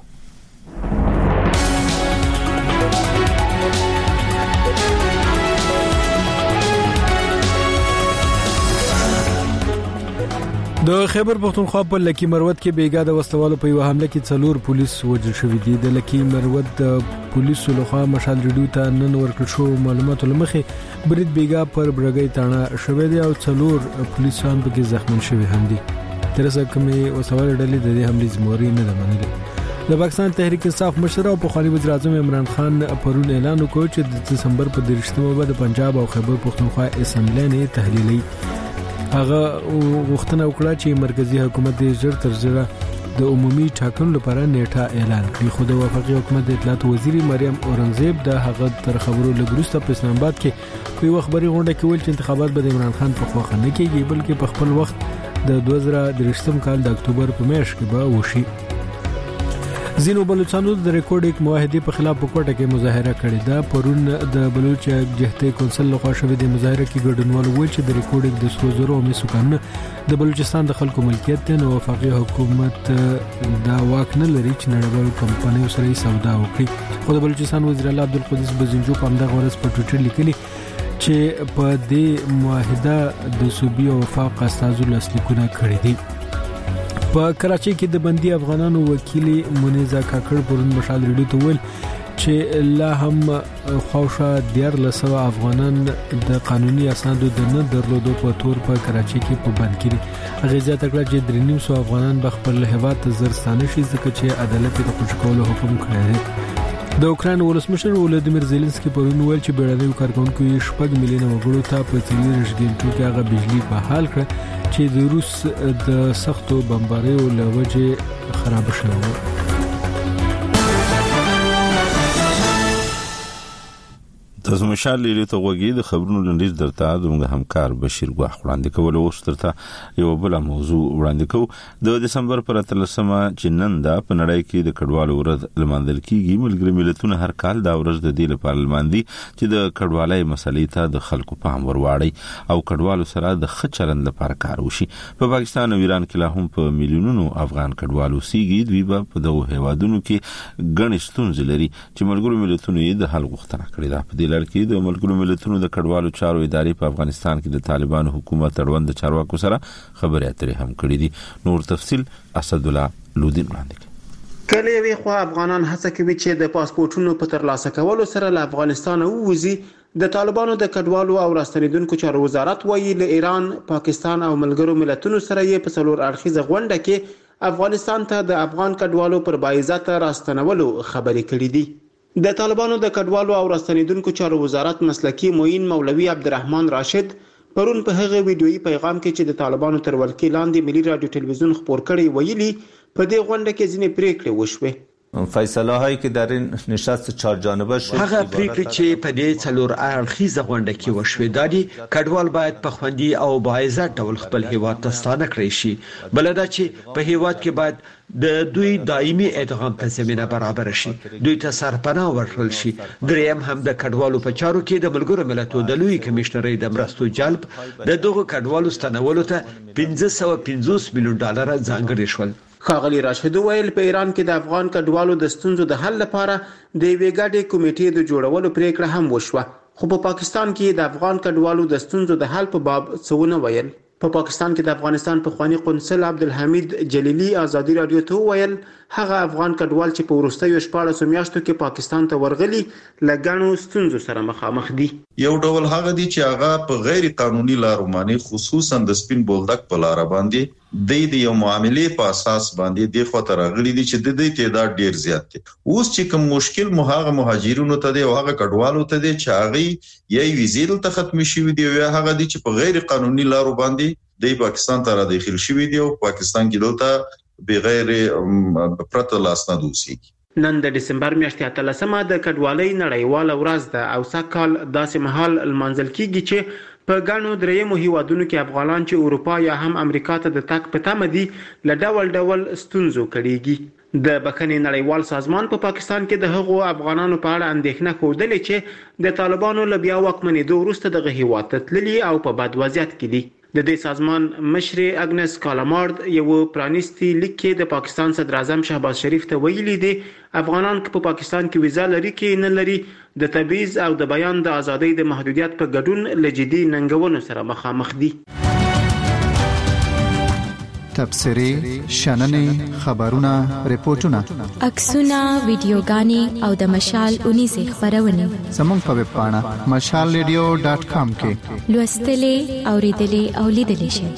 د خیبر پختونخوا په لکی مروت کې بیګا د وسوالو په یو حمله کې څلور پولیس وژل شوي دي. د لکی مروت د پولیسو لخوا مشال ریډیو ته نن ورکړل شو معلوماتو لمخې برید بیګا پر برګی تاڼه شوی دی او څلور پولیسان په کې زخمی شوي هم دي. تر اوسه کومې وسوال ډلې د دې حملې ذمہواری نه ده منلې. د پاکستان تحریک انصاف مشر او پخوانی وزیر اعظم عمران خان پرون اعلان وکړ چې د دسمبر په دریشتمه به د پنجاب او خیبر پختونخوا اسمبلی نه تحلیلي. هغه غوښتنه وکړه چې مرکزی حکومت د ژر تر ژره د عمومي ټاکنو لپاره نیټه اعلان کړي. خو د وفاقي حکومت د اطلاعات وزیر مریم اورنګزیب د هغه تر خبرو لګروسته په اسلام آباد کې په یو خبري غونډه کې ویل چې انتخابات به د عمران خان په خوا نه کېږي بلکې په خپل وخت د دوه زره درې کال د اکتوبر په میاشت کې به وشي. زینو بلوچستانو د ریکورډینګ معاهدې په خلاف په کوټه کې مظاهره کړې ده. پرون د بلوچ جهته کونسل لخوا شوې د مظاهره کې ګډونوال وایي چې د ریکورډینګ د سرو زرو او مسو قانون د بلوچستان د خلکو ملکیت دی. نو وفاقي حکومت دا واک نه لري چې نړیوالو کمپنیو سره سودا وکړي. خو د بلوچستان وزیر اعلی عبدالقدوس بزنجو په همدغه ورځ په ټویټر لیکلي چې په دې معاهده د صوبې او وفاق استازو لاسلیکونه کړي دي. په کراچۍ کې د بندي افغانانو وکیل منیزا کاکړ پرون مشال ریډیو ته ویل چې لا هم خوښه ډیر لسو افغانان د قانوني اسنادو د نه درلودو په تور په کراچۍ کې په بند کړي. هغه زیاته کړه چې درې نیم سو افغانان به خپل هیواد ته زرستانه شي ځکه چې عدالت د خوشی کولو حکم کړی دی. د اوکران ولسمشر ولادیمیر زيلنسکي پرون ویل چې بیړنیو کارکونکو یې شپږ میلیونه وګړو ته په څلور غنټو کې هغه بجلی بحال کړ چې د روس د سختو بمباریو له وجې خراب شوه.
تاسو مشال لري ته وګورئ. د خبرونو لنډیز درته د همکار بشیر ګواخ وړاندې کول او سترته یو بل موضوع وړاندې کوو. د دسمبر پر اتلسمه چې نن دا په نړۍ کې د کډوالو ورځ لمانځل کیږي. ملګری ملتونه هر کال دا ورځ د دې لپاره لمانځي چې د کډوالۍ مسلې ته د خلکو پام ورواړي او کډوالو سره د ښه چلند لپاره کار وشي. په پاکستان او ایران کې لا هم په میلیونونو افغان کډوالو سیږي. دوی په دغه هیوادونو کې ګڼ ستونزې لري چې ملګری ملتونه یې د حل غوښتنه کړې ده. په دې کې د ملګرو ملتونو د کډوالو چارو ادارې په افغانستان کې د طالبانو حکومت اړوند چارواکو سره خبرې اترې هم کړې دي. نور تفصيل اسد الله لودین وړاندې کوي.
کله وی خو افغانان هڅه کوي چې د پاسپورتونو په ترلاسه کولو سره له افغانستان ووځي. د طالبانو د کډوالو او راستنیدونکو چارو وزارت وایي له ایران، پاکستان او ملګرو ملتونو سره یې په څلور اړخیزه غونډه کې افغانستان ته د افغان کډوالو پر باعزته راستنولو خبرې کړې دي. د طالبانو د کډوالو او راستنیدونکو چارو وزارت مسلکی معین مولوی عبدالرحمن راشد پرون په هغه ویډیويي پیغام کې چې د طالبانو تر ولکې لاندې ملي رادیو ټلویزیون خبر کړي ویلي په دې غونډه کې ځینې پریکړې وشوه.
فیصله هایی که در این نشست چهار جانبه شد
هغه پریکړې چې په دې څلور اړخیزه غونډه کې وشوې دادي کډوال باید په خوندي او باعزت ډول خپل هیواد ته ستانه کړی شي. بل دا چې په هیواد کې باید د دوی دایمي ادغام ته زمينه برابر شي، دوی ته سرپناه ورکړل شي. دریم هم د کډوالو په چارو کې د ملګرو ملتونو د لوی کمشنرۍ د مرستو جلب د دغه کډوالو ستنولو ته پنځه سوه پنځوس میلیون ډالر ځانګړي شول.
خاغلی راشد ویل په ایران کې د افغان کډوالو د ستونزو د حل لپاره د یوې ګډې کمیټې د جوړولو پریکړه هم وشوه. خو په پاکستان کې د افغان کډوالو د ستونزو د حل په باب څه ونه ویل. په پاکستان کې د افغانستان په خواني قونسل عبدالحمید جلیلی ازادي رادیو ته ویل هغه افغان کډوال چې په وروستیو شپاړسو میاشتو کې پاکستان ته ورغلي لګڼو ستونزو سره مخامخ دي.
یو ډول هغه دي چې هغه په غیر قانوني لارو باندې خصوصا د سپین بولدک په لار باندې
د دې یو معاملې په اساس باندې د خطر غړي دي چې د دې تعداد ډیر زیات دي. اوس چې کوم مشکل مهاجر مهاجرونو ته دی او هغه کډوالو ته دی چې هغه یې ویزې ته ختم شي دی او هغه دي چې په غیر قانوني لارو باندې د پاکستان ته را داخل شوی دی او پاکستان کې دلته بغیر پرته لاسناد اوسي.
نن د دسمبر میاشتې اتلسمه د کډوالۍ نړیواله ورځ ده او سکهال داسې مهال المنزل کیږي چې په ګڼو درېیمو هیوادونو کې افغانان چې اروپا یا هم امریکا ته د تګ په تمه دي له ډول ډول ستونزو کړيږي. د بخښنې نړیوال سازمان په پاکستان کې د هغو افغانانو په اړه اندېښنه ښودلې چې د طالبانو له بیا واکمنېدو وروسته دغه هیواد ته تللي او په بد وضعیت کې دي. د دې سازمان مشر اګنس کالامارد یو پرانیستي لیک کې د پاکستان صدر اعظم شهباز شریف ته ویلي دي افغانان په پاکستان کې ویزا لري کې نه لري د تبعیض او د بیان د ازادۍ د محدودیت په ګډون لجدي ننګونو سره مخامخ دي.
تبصري شننې خبرونه ریپورتونه
عکسونه ویډیوګانې او د مشال اونیزه خبرونه
زموږ په ویب پاڼه مشال ریډیو ډاټ کام کې
لوستلې اوریدلې او لیدلې شئ.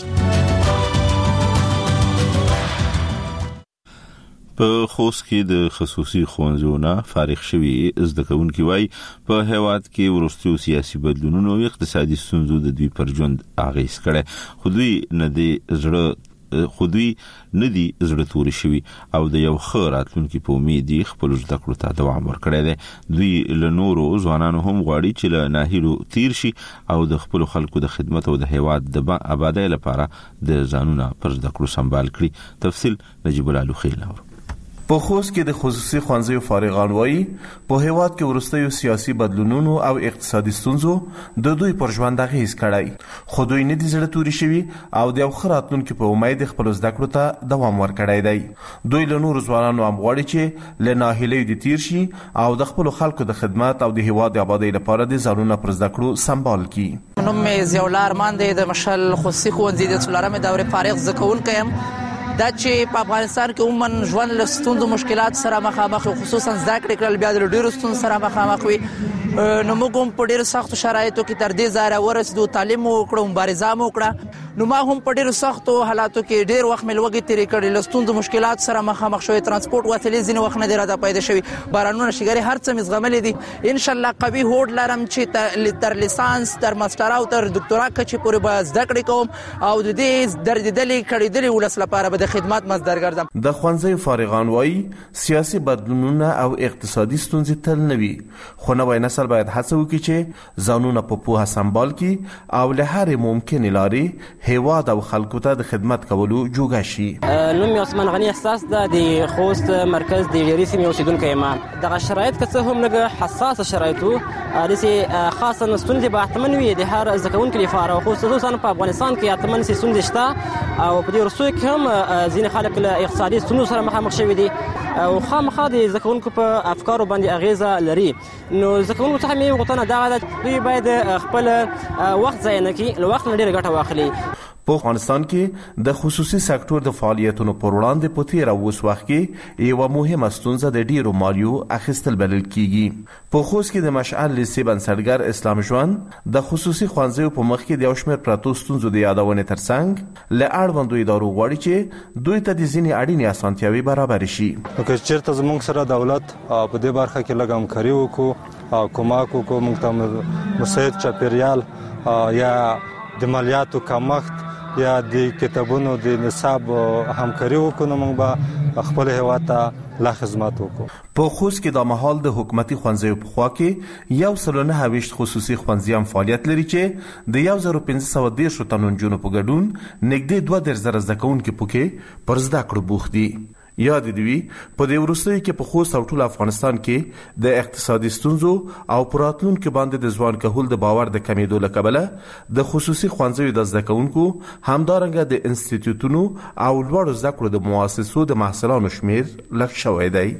په خوست کې د خصوصي ښوونځیونو فارغ شوي زده کوونکي وایي په هیواد کې ورستیو سیاسي بدلونونو او اقتصادي ستونزو د دوی پر ژوند اغیز کړي خو دوی نه دي زړه خو دوی نه دي زړه توري شوي او د یو ښه راتلونکي په امید دي خپل زده کړو ته دوام ورکړی دی. دوی له نورو ځوانانو هم غواړي چې له ناهیلو تیر شي او د خپل خلکو د خدمت او د هیواد د آبادۍ لپاره د ځانونه پر زده کړو سمبال کړي. تفصیل نجیب الله لوخیل نور.
په خوست کې د خصوصي ښوونځیو فارغان وایي په هیواد کې ورستیو سیاسي بدلونونو او اقتصادي ستونزو د دوی پر ژوند اغیز کړی خو دوی نه دي زړه توري شوي او د یو ښه راتلونکي په امید خپل زده کړو ته دوام ورکړی دی. دوی له نورو ځوانانو هم غواړي چې له ناهیلۍ دې تیر شي او د خپلو خلکو د خدمت او د هیواد د آبادۍ لپاره د ځانونه پر زده کړو سمبال کړي.
نوم مې ضیاءالله ارمان دی د مشال خصوصي ښوونځي د څلورمې دورې فارغ زده کوونکی یم. دا چې په افغانستان کې عموما ژوند له ستونزو مشکلات سره مخامخ خصوصا زده کړې کړل بیا د ډیرو ستونزو سره مخامخ وي نو موږ هم په ډیرو سختو شرایطو کې تر دې ځایه ورسېدو تعلیم وکړو مبارزه مو وکړه نو ما هم په ډیرو سختو حالاتو کې ډیر وخت مې لوګي تیرې کړې له ستونزو مشکلات سره مخامخ شوې ترانسپورت وسیلې ځینې وخت نه دی راته پیدا شوي بارانونه شګري هر څه مې زغملې دي ان شاء الله قوي هوډ لرم چې تر لیسانس تر ماستر او تر ډاکټرا کچې پورې به زده کړې کوم او د دې دردېدلې کړېدلې ولس لپاره به د خدمت مصدر ګرځم.
د ښوونځیو فارغان وایي سیاسي بدلونونه او اقتصادي ستونزې تل نه وي خو نوی نسل باید هڅه وکړي چې ځانونه په پوهه سمبال کړي او له هرې ممکنې لارې هیواد او خلکو ته د خدمت کولو جوګه شي.
نوم یې عثمان غني احساس ده د خوست مرکز د ډیری سیمې اوسیدونکی یم. دغه شرایط که څه هم لږ حساسه شرایط وو داسې خاصه ستونزې به احتمال وي د هر زده کوونکي لپاره خصوصا په افغانستان کې احتمال ستونزې شته او په دې وروستیو کې هم ځینې خلک له اقتصادي ستونزو سره مخامخ شوي دي او خامخا د زده کوونکو په افکارو باندې اغیزه لري. نو زده کوونکو څخه مې غوښتنه دا ده چې دوی باید خپل وخت ضایع نه کړي له وخت نه ډېره ګټه واخلي.
په افغانستان کې د خصوصي سکتور د فعالیتونو پر وړاندې په تیر او اوس وخت کې یو مهمه ستونزه د ډیرو مالیو اخیستل بلل کیږي. په خوست کې د مشعل لیسې بنسټګر اسلام ژوند د خصوصي ښوونځیو په مخ کې د یو شمېر پراتو ستونزو د یادونې ترڅنګ له اړوندو ادارو غواړي چې دوی ته د ځینې اړینې اسانتیاوې برابر شي.
که چېرته زموږ سره دولت په دې برخه کې لږ همکاري وکړو او کومک وکړو موږ ته مساعد چاپیریال یا د مالیاتو کمښت یا د کتابونو د نصاب همکاري وکړو موږ به خپل هیواد ته لا خدمت وکړو.
په خوست کې د مهال د حکومتي ښوونځیو په خوا کې یو سل نه هویشت خصوصي ښوونځي هم فعالیت لري چې د یو زر پنځه سوه دېرش تنو نجونو په ګډون نږدې دوه دېرش زره زده کوونکي پکې پر زده کړو بوخت دي. یاد دی وی په دې وروستیو کې په خوست او ټول افغانستان کې د اقتصادي ستونزو او پراتلونکو باندې د ځوان کهول د باور د کمیدو له کبله د خصوصي ښوونځیو د زده کوونکو همدارنګه د انسټیټیوټونو او لوړو زده کړو د مؤسسو د محصلانو شمیر لږ شوی دی.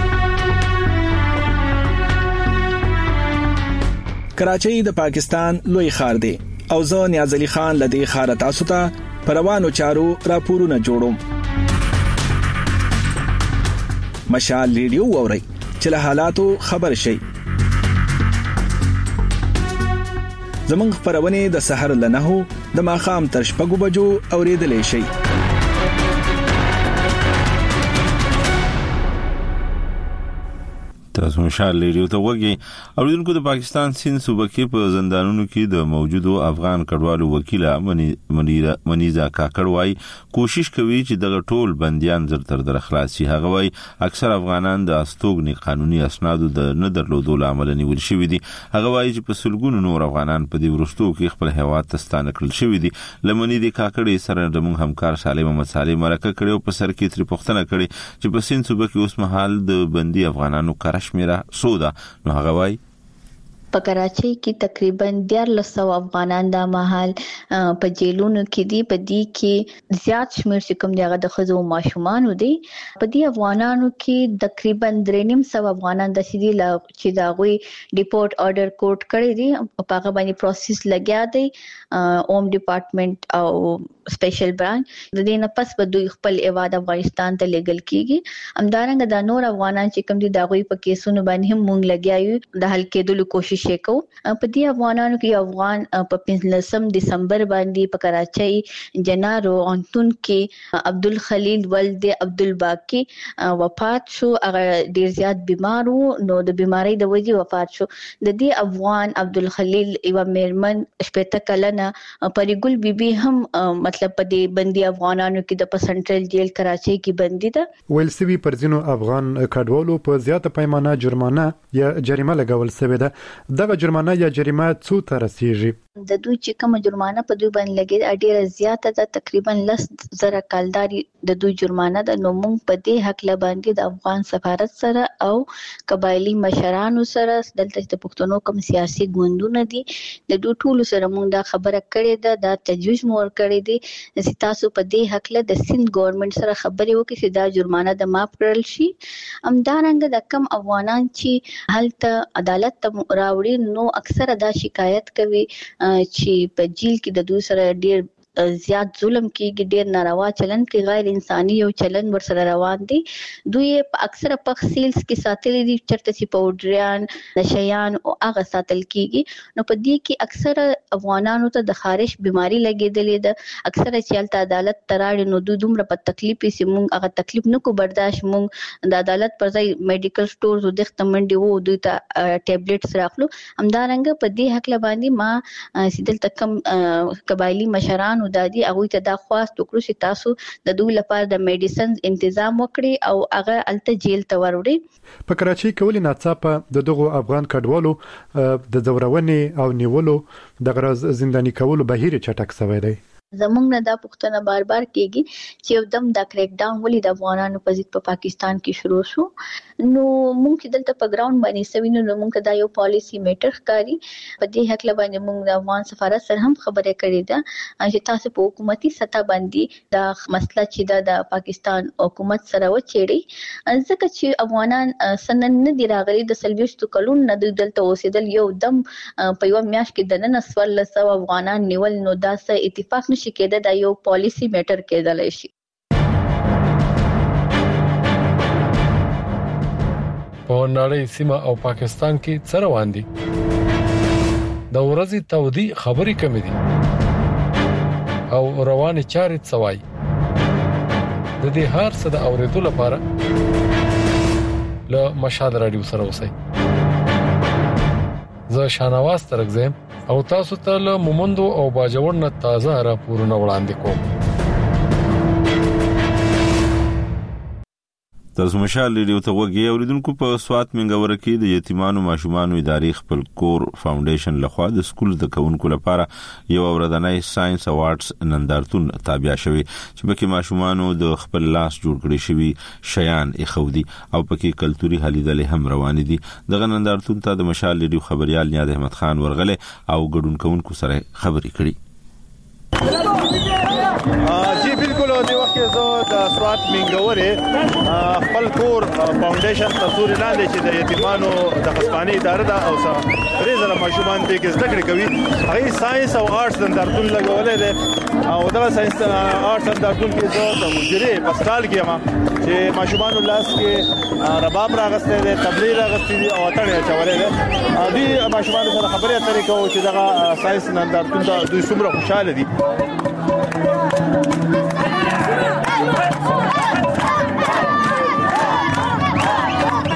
کراچۍ د پاکستان لوی ښار دی او زه نیاز علي خان لدی ښار تاسو ته پروانو چارو راپورونه جوړوم. مشال ریډیو ووري چې له حالاتو خبر شي. زمونږ خبرونه د سحر له نهو د ماخام تر شپږو بجو اوریدلې شي.
تاسو مشال ریډیو ته وګورئ. اوریدونکو د پاکستان سین صوبه کې په زندانونو کې د موجودو افغان کډوالو وکیل منیزا کاکړ وايي کوشش کوي چې دغه ټول بنديان زر تر در خلاص شي. هغه وايي اکثر افغانان د استوګنې قانوني اسنادو د نه درلودو لامل نیول شوی دي. هغه وايي چې په سلګونو نور افغانان په دې ورستو کې خپل هیواد ته ستانه کړل شوی دي. لمنی د کاکړ سره د موږ همکار صالح محمد صالح مرکه کړو په سر کې تری پښتنه کړي چې په سین صوبه کې اوس مهال د بندي افغانانو شمیره سودا. نو هغه وايي
په کراچۍ کې تقریبا دیارلس سو افغانان د مهال په جیلونو کې دي. په دې کې زیات شمیر چې کوم دغه د خزو ماشومان ودي. په دې افغانانو کې تقریبا درې نیم سو افغانان د سيدي لا چې دا غوي ډیپورټ آرډر کوټ کړی دي په هغه باندې پروسس لګیا دی اوم ډپارټمنټ او سپیشل برانچ. د دې نه پس به دوی خپل ایواد افغانستان ته لګل کیږي. همدارنګه د نور افغانان چې کوم دي دا غوي په کیسونو باندې هم مونږ لګیایو د حل کېدلو کوشش وکړو. په دې افغانانو کې افغان په پنځلسم دسمبر باندې په کراچۍ جنارو انتون کې عبدل خلیل ولد عبدل باقی وفات شو. هغه ډیر زیات بیمار وو نو د بیماری د وجې وفات شو. د دې افغان عبدل خلیل یو میرمن شپته کلنه پریګل بیبي هم مطلب په دې بندي افغانانو کې د سنټرل جیل کراچۍ کې بندي ده.
ویل سوي پر ځینو افغان کډوالو په زیاته پیمانه جرمانه یا جریمه لګول شوې ده. دغه جرمانه یا جریمه څو ته رسیږي؟
د دوی چې کوم جرمانه په دوی باندې لګي ډیره زیاته ده تقریبا لس زره کالداري د دوی جرمانه ده. نو موږ په دې حق لا باندې د افغان سفارت سره او قبایلی مشرانو سره دلته د پښتنو کوم سیاسي ګوندونه دي د دوی ټول سره موږ دا خبره کړې ده د تجویز مور کړې دي چې تاسو په دې حق له د سند ګورنمنت سره خبرې وکړئ چې دا جرمانه د معاف کړل شي. همدارنګه د کم افغانان چې هلته عدالت ته راوړي نو اکثره دا شکایت کوي چې په جیل کې د دوی سره ډیر زیات ظلم کیږي ډیر ناروا چلن کې غیر انساني یو چلن ورسره روان دي. دوی په اکثره په سیلز کې ساتل دي چرته چې پاوډریان نشيان او هغه ساتل کیږي. نو په دې کې اکثره افغانانو ته د خارش بيماري لګیدلې ده. اکثره چې الته عدالت تراړي نو دوی دومره په تکلیف سي مونږ هغه تکلیف نه کو برداشت مونږ د عدالت پر ځای میډیکل سٹورز او د اختمنډي وو دوی ته ټابلیټس راخلو. همدارنګه په دې حق لباندې ما سیدل تکم قبایلی مشران او دادی هغه ته دا خواست وکړو چې تاسو د دوی لپاره د میډیسنز تنظیم وکړي او هغه الته جیل ته وروړي.
په کراچۍ کې ولې ناڅاپه د دغه افغان کډوالو د زورونې او نیولو د غرض زنداني کولو بهیر چټک شوی دی؟
زمونږ نه دا پوښتنه بار بار کیږي چې یو دم دا کریک ډاون ولې د افغانانو په ضد په پاکستان کې شروع شو. نو موږ چې دلته په ګراوند باندې سوینو نو موږ دا یو پالیسی میټر ښکاری. په دې حق باندې موږ د افغان سفارت سره هم خبرې کړې ده چې تاسو په حکومتي سطح باندې دا مسله چې د پاکستان حکومت سره وچېړي ځکه چې افغانان سنن نه دی راغلي د سلويستو کلون نه دلته اوسېدل یو دم په یو میاش کې د نن سوال لسو افغانان نیول نو دا څه اتفاق نشي کېده دا یو پالیسی میټر کېدلای شي.
په نړۍ سیمه او پاکستان کې څه روان دي؟ د ورځې تودي خبرې کمې دي او روانې چارې څوای. د دې هر څه د اورېدو لپاره له مشهد رادیو سره اوسئ. زه شانواز ترغزم او تاسو ته له مومندو او باجوړ نه تازه راپورونه وړاندې کوم.
تاسو مشال ریډیو ته وګورئ. اوریدونکو په سوات منګور کې د یتیمانو ماشومانو ادارې خپل کور فاونډیشن لخوا د سکول د کونکو لپاره یو ورځنی ساينس اوارډز نندارتون تابع شوی چې پکې ماشومانو د خپل لاس جوړ کړی شوی شیان اخودي او پکې کلتوري هلیدلې هم روان دي. دغه نندارتون ته د مشال ریډیو خبريال نیاد احمد خان ورغله او ګډون کوونکو سره خبرې کړې.
جی بالکل د وخت زه د سوات منګورې خپل کور فاونډیشن تصور لاندې چې د یتیمانو د خصباني اداره ده او درې زره ماشومان دې کې زده کړې کوي هغه ساينس او آرټس نندارتون لګولې ده او دا ساينس آرټس نندارتون کې زه د مدیرې پسټال کې ما چې ماشومان لاس کې رباب راغسته دي تبلیغ راغسته دي او اتړې چولې ده دې ماشومان سره خبرې اترې کوي چې دا ساينس نندارتون د دوی څومره خوشاله دي.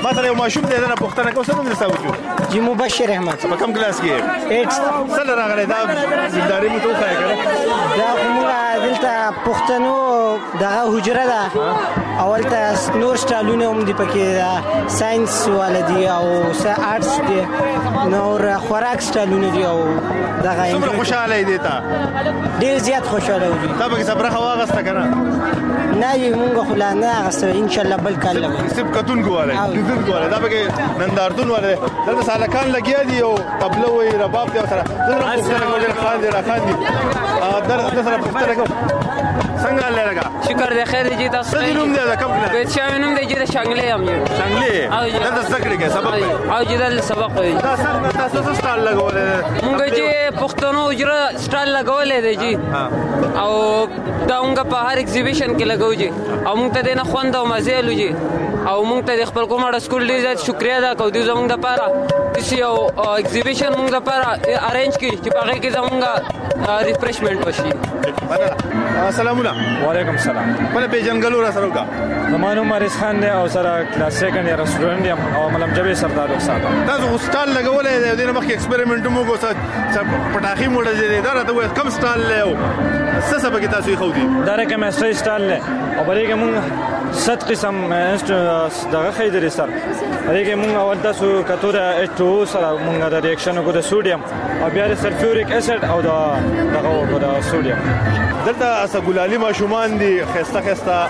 ما سره یو ماشوم دی دا پښتنه کوم څه نوم درساو
جی مبشر احمد
په کوم کلاس کې
اټ
سره راغلی دا زمینداری مو ته وخایې کړه
دا موږ دلته پښتنو دغه حجره ده اول ته نور سټالونه هم دي پکې ساينس ولدي او آرټس دي نور خوراک سټالونه دي او دغه
څومره خوشاله دي تا
ډیر زیات خوشاله دي
دا به صبره خواغسته کنه
نه یې موږ خلانه غسه ان شاء الله بل کله
سب کتون ګواله کتون ګواله دا به نندارتون ولې دلته سالکان لګیا دي او طبله وي رباب دي سره دغه پښتنه کوجر خان دي را خان دي در سره پښتنه کو څنګه لږه
شکر دې خیر دې تاسو
څه نوم دی دا کوم نه
به چا نوم دی چې شانګلې هم یو
شانګلې دا ذکر کې سبق
او جدل سبق وي
دا څنګه تاسو څه سټال لګولې
مونږ چې پښتنو اجره سټال لګولې دی جی او دا مونږ په هر ایگزیبیشن کې لګو جی او مونږ ته نه خوند او مزه لو جی او مونږ ته خپل کومه سکول ډیر زیات شکریا ادا کوو د زمونږ لپاره چې او ایگزیبیشن مونږ لپاره ارینج کړي چې په هغه کې زمونږ ریفریشمنت وشي.
السلام علیکم.
وعلیکم السلام.
په پیژنګلو را سره کا
زمانو مریض خان دی او سره کلاس سیکنډ ایئر سټوډنټ یم او ملم جبه سردار استاد.
تاسو سټال لګولې د دې مخکې ایکسپریمنټ مو کوسه پټاخي موډ دی دا راته کم سټال له څه څه به تاسو خو دي
دا رقم استری سټال له او بلې کې مونږ ست قسم دغه خیدري سر بلې کې مونږ اول تاسو کتوره اچ ټو سره مونږ د ریاکشن کو د سوډیم او بیا د سلفیوریک اسید او دغه کو د سوډیم
دلته اسګولالي ماشومان دي خسته خسته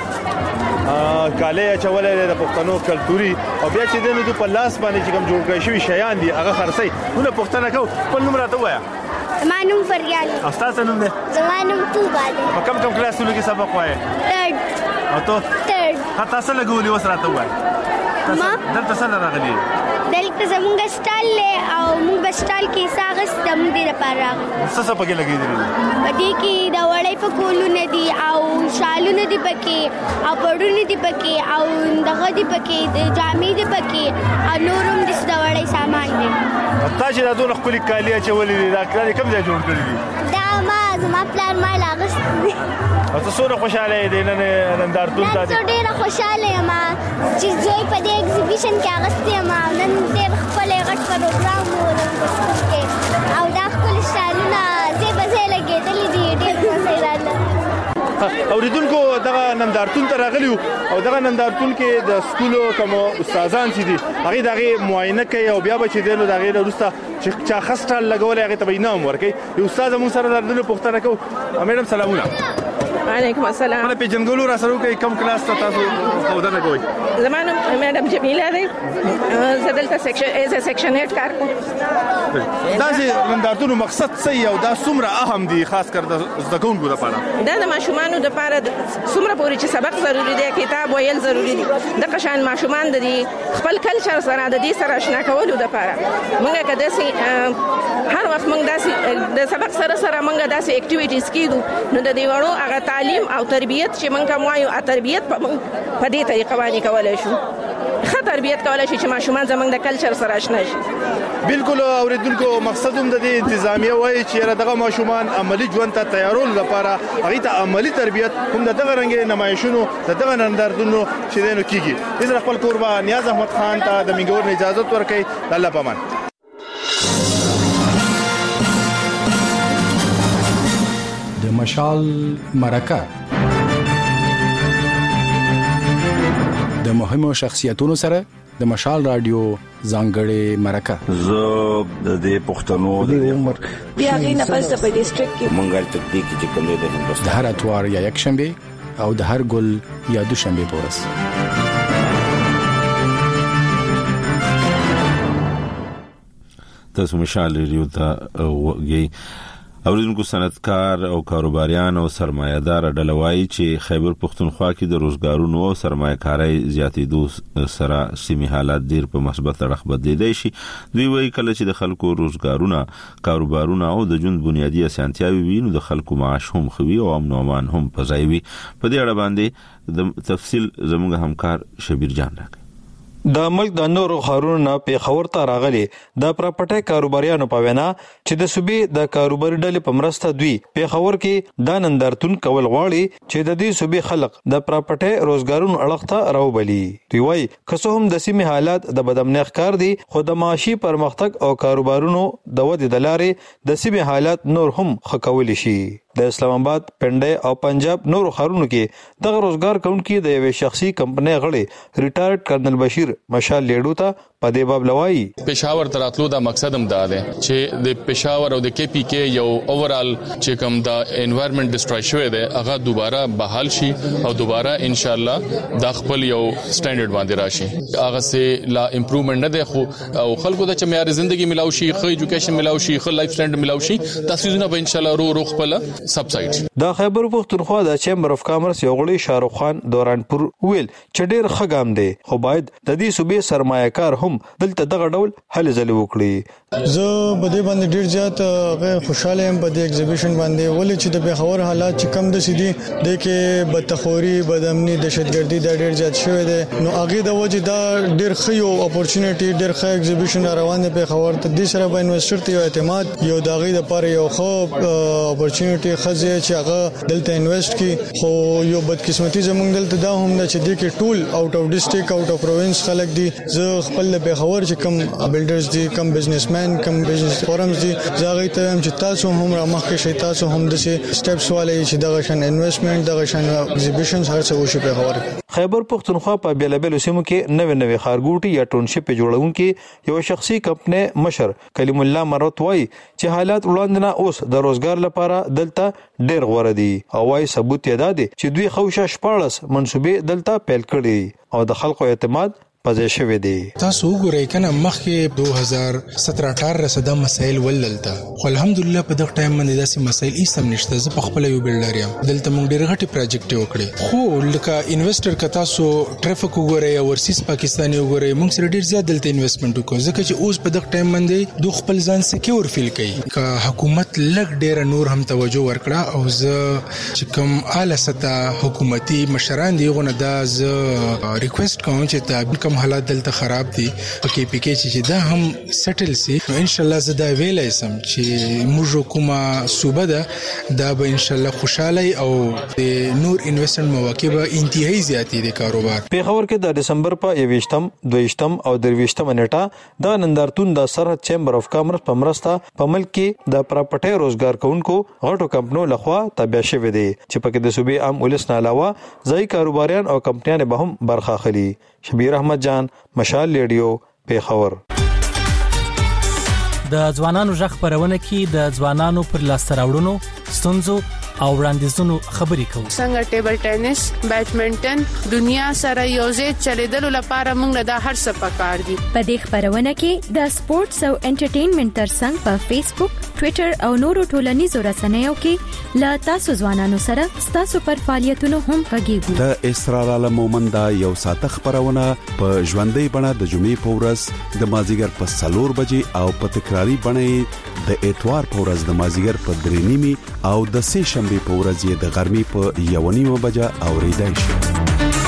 کاله چولې د پښتنو کلتوري او بیا چې دنه د پلاس باندې چې کوم جوړ کړی شوی شیان دي هغه خرسي نو پښتنه کو په نوم راته وایا
زمانم فریال
استاد نوم ده
زمانم توبه ده
په کوم کوم کلاسونو کې سبق وایي
ترد
او ته
ترد
حتی سره لګولې وسره وایي
ما
دلته سره راغلی
دلته زمونږ سټال له او موږ سټال کې ساغس دم دي لپاره
څه څه پکې لګې دي
پدې کې دا وړې په کولونه دي او شالونه دي پکې او پړونه دي پکې او دغه دي پکې د جامې دي پکې او نورم دي دا وړې سامان دي
تاسو دا دوه خپل کالی چولې دا کله کوم ځای جوړ کړی دي
دا ما زما پلان ما لاغست دي
او تاسو سره خوشاله دي نن نندارتون ته
زه ډیره خوشاله یم چې زوی په دې ایگزیبیشن کې اغستې ما نن ډېر خپل غټ پروګرام و او دا خپل شالونه زه به زه لګېدلې دي ډېر مزه راغله
اوریدونکو دغه نندارتون ته راغلیو او دغه نندارتون کې د سکولو کوم استادان چې دي هغه دغه معاینه کوي او بیا به چې دینو دغه وروسته چې چا خسټال لګول هغه ته انعام ورکړي یو استاد مون سره درنه پوښتنه کوم میډم سلامونه
وعلیکم السلام.
په پیژنګلو را سره کوي کوم کلاس ته تاسو خودنه کوي
زمانو میډم جمیله دی زدلته سیکشن ایز سیکشن ایټ کار کوم
دا چې نندارتون مقصد څه یو دا څومره اهم دي خاص کر د زکونکو لپاره
دا د ماشومان لپاره څومره پوری چې سبق ضروری دی کتاب ویل ضروری دي د قشان ماشومان د خپل کلچر سره د دې سره آشنا کولو لپاره موږ کده سي هر وخت موږ داسې د سبق سره سره موږ داسې اکټیویټیز کیدو نو د دې وړو هغه تعلیم او تربیت چې موږ کوم وایو ا تربیت په دې طریقه باندې کولای شو ښه تربیت کولای شي چې ماشومان زموږ د کلچر سره آشنا شي.
بالکل اوریدونکو مقصد هم د دې انتظامیه وایي چې دغه ماشومان عملی ژوند ته تیارول لپاره هغه ته عملی تربیت هم دغه رنګ نمایشونو دغه نندارتونو چې دینو کیږي د خپل قربان نیاز احمد خان ته د منګور اجازه ورکړي الله پامان.
د مشال مرکه د مهمو شخصیتونو سره د مشال رادیو ځانګړې مرکه
زه د دې پښتنو د عمر
بیا غینه پس په ډیسټریکټ کې
مونږه تکتیک چې کوم د هندوستان
د هر اتوار یا یک شنبه او د هر ګل یا دو شنبه پورس
تاسو مشال رادیو ته وګي اوریدونکو صنعتکار او کاروباریان او سرمایه‌دار ډلوي چې خیبر پختونخوا کې د روزګارونو او سرمایه‌کارۍ زیاتېدو سره سیمه حالات ډیر په مثبت اړخ بدلیدای شي. دوی وایي کله چې د خلکو روزګارونه کاروبارونه او د ژوند بنیادی اسانتیاوي وي نو د خلکو معاش هم خوي او امن او امان هم پځایوي. په دې اړه باندې د تفصیل زموږ همکار شبیر جان راکړي.
د ملک د نورو ښارونو په خبر ته راغلي د پراپرټي کاروباریانو په وینا چې د صوبې د کاروباري ډلې په مرسته دوی په خبر کې د نندارتون کول غواړي چې د دې صوبې خلک د پراپرټي روزګارونو اړخته راوبلي. دوی وايي که څه هم د سیمې حالات د بدامنیخ کار دي خو د معاشي پرمختګ او کاروبارونو د ودې د لارې د سیمې حالات نور هم ښه کولی شي. د اسلام آباد، پنډای او پنجاب نورو ښارونو کې دغه روزګار کوونکي د یوې شخصي کمپنۍ غړي ریټایرډ کرنل بشیر مشال لیډو ته په دې باب لوایي.
پېښور ته راتلو دا مقصد هم دا دی چې د پېښور او د کې پی کې یو اوورال چې کوم دا انوایرنمنت ډسټروي شوی دی هغه دوباره بحال شي او دوباره ان شاء الله دا خپل یو سټانډرډ باندې راشي. هغه سه لا امپروومنت نه دی خو او خلکو د چمیار ژوندۍ ملاوي شي، خو ایجوکیشن ملاوي شي، خو لایف سټانډرډ ملاوي شي، تاسو نه به ان شاء الله رو رو خپل سبسایډ.
دا خیبر پختونخوا د چیمبر اف کامرس یو غړي شاروخ خان دورانپور ویل چې ډېر ښه ګام دی خو باید د دې صوبې سرمایه‌کار هم دلته دغه ډول هلې ځلې وکړي.
زه په دې باندې ډېر زیات غیر خوشاله یم په دې ایگزیبیشن باندې ولې چې د پېښور حالات چې کم د سيدي د کې بدتخوري، بدامني، دهشتګردي دا ډېر زیات شوی دی نو هغه د وجه دا ډېر ښه یو اپورچونټي ډېر ښه ایگزیبیشن روان دی پېښور ته. د سره به انویسټر ته یو اعتماد یو داغي د لپاره یو ښه اپورچونټي خزه چې هغه دلته انویسټ کی خو یو بدقسمتي زمونږ دلته دا هم د چې د کې ټول اوټ اف ډیسټریکټ اوټ اف پروینس خلک دي. زه خپل په خبر چې کم بلډرز دي، کم بزنسمن، کم بزنس فورمز دي، زاغی ته هم چې تاسو هم را مخکې شئ، تاسو هم د سټیپس والے چې دغه شان انویسټمنت، دغه شان ایگزیبیشنز هر څه وشي په خبر.
خیبر پختونخوا په بیلابیلو سیمو کې نوې نوې خارګوټي یا ټاونشپ جوړونکي یو شخصي کمپنۍ مشر کلیم الله مرات وایي چې حالات وړاندې نه اوس د روزګار لپاره دلته ډېر غوړه دي او وايي ثبوت یې دا دی چې دوی خوشا شپاړس منسوبې دلته پیل کړي او د خلکو اعتماد پځې شوی دی.
تاسو وګورئ کنه مخکې دوه هزار سत्रह अठारह سره د مسایل وللته خو الحمدلله په دغه ټایم باندې داسې مسایل هیڅ هم نشته. زه په خپل یو بلډر یم دلته موږ ډېر غټي پروجیکټ وکړي خو لکه انویسټر که تاسو ټریفیک وګورئ او ورسیس پاکستاني وګورئ موږ سره ډېر زیات دلته انویسټمنت وکړو ځکه چې اوس په دغه ټایم باندې دوه خپل ځان سکیور فیل کوي که حکومت لږ ډېر نور هم توجه ورکړه او زه چې کوم اعلی سطح حکومتي مشران دي غو نه دا زه ریکوست کوم چې تا کوم حالات دلته خراب دي په کې پی کې چې دا هم سټل سي نو ان شاء الله زه دا ویلای سم چې موږ کومه صوبه ده دا به ان شاء الله خوشاله او نور انویسټمنت مواقع به انتهایی زیاتې دي کاروبار.
په خبر کې د دسمبر په یويشتم، دویشتم او درویشتم نیټه د نندارتون د سرحد چیمبر اف کامرس په مرسته په ملک کې د پراپرټي روزګار کوونکو غټو کمپنیو لخوا تابع شوی دی چې په کې د صوبې عام ولس نه علاوه ځای کاروباریان او کمپنیان به هم برخه اخلي. شبیر احمد جان، مشال ریډیو، پېښور.
د ځوانانو ژغ خبرونه کې د ځوانانو پر لاسته راوړنو، ستونزو او وړاندیزونو خبرې کوو.
څنګه ټیبل ټینس، بیډمنټن دنیا سره یوځای چلیدلو لپاره موږ دا هر څه پکار دي.
په دې خبرونه کې د سپورتس او انټرټینمنټ ترڅنګ په فیسبوک، ټوئیټر او نورو ټولنیزو رسنیو کې لا تاسو ځوانانو سره تاسو پر فعالیتونو هم غږیږو.
د اسرار عالم مومند یو ساعت خبرونه په ژوندۍ بڼه د جمعې په ورځ د مازیګر په څلور بجې او په تکراری بڼه د اتوار په ورځ د مازیګر په درې نیمه او د سه شنبه په ورځ د غرمې په یو نیمه بجه اوریدای شي.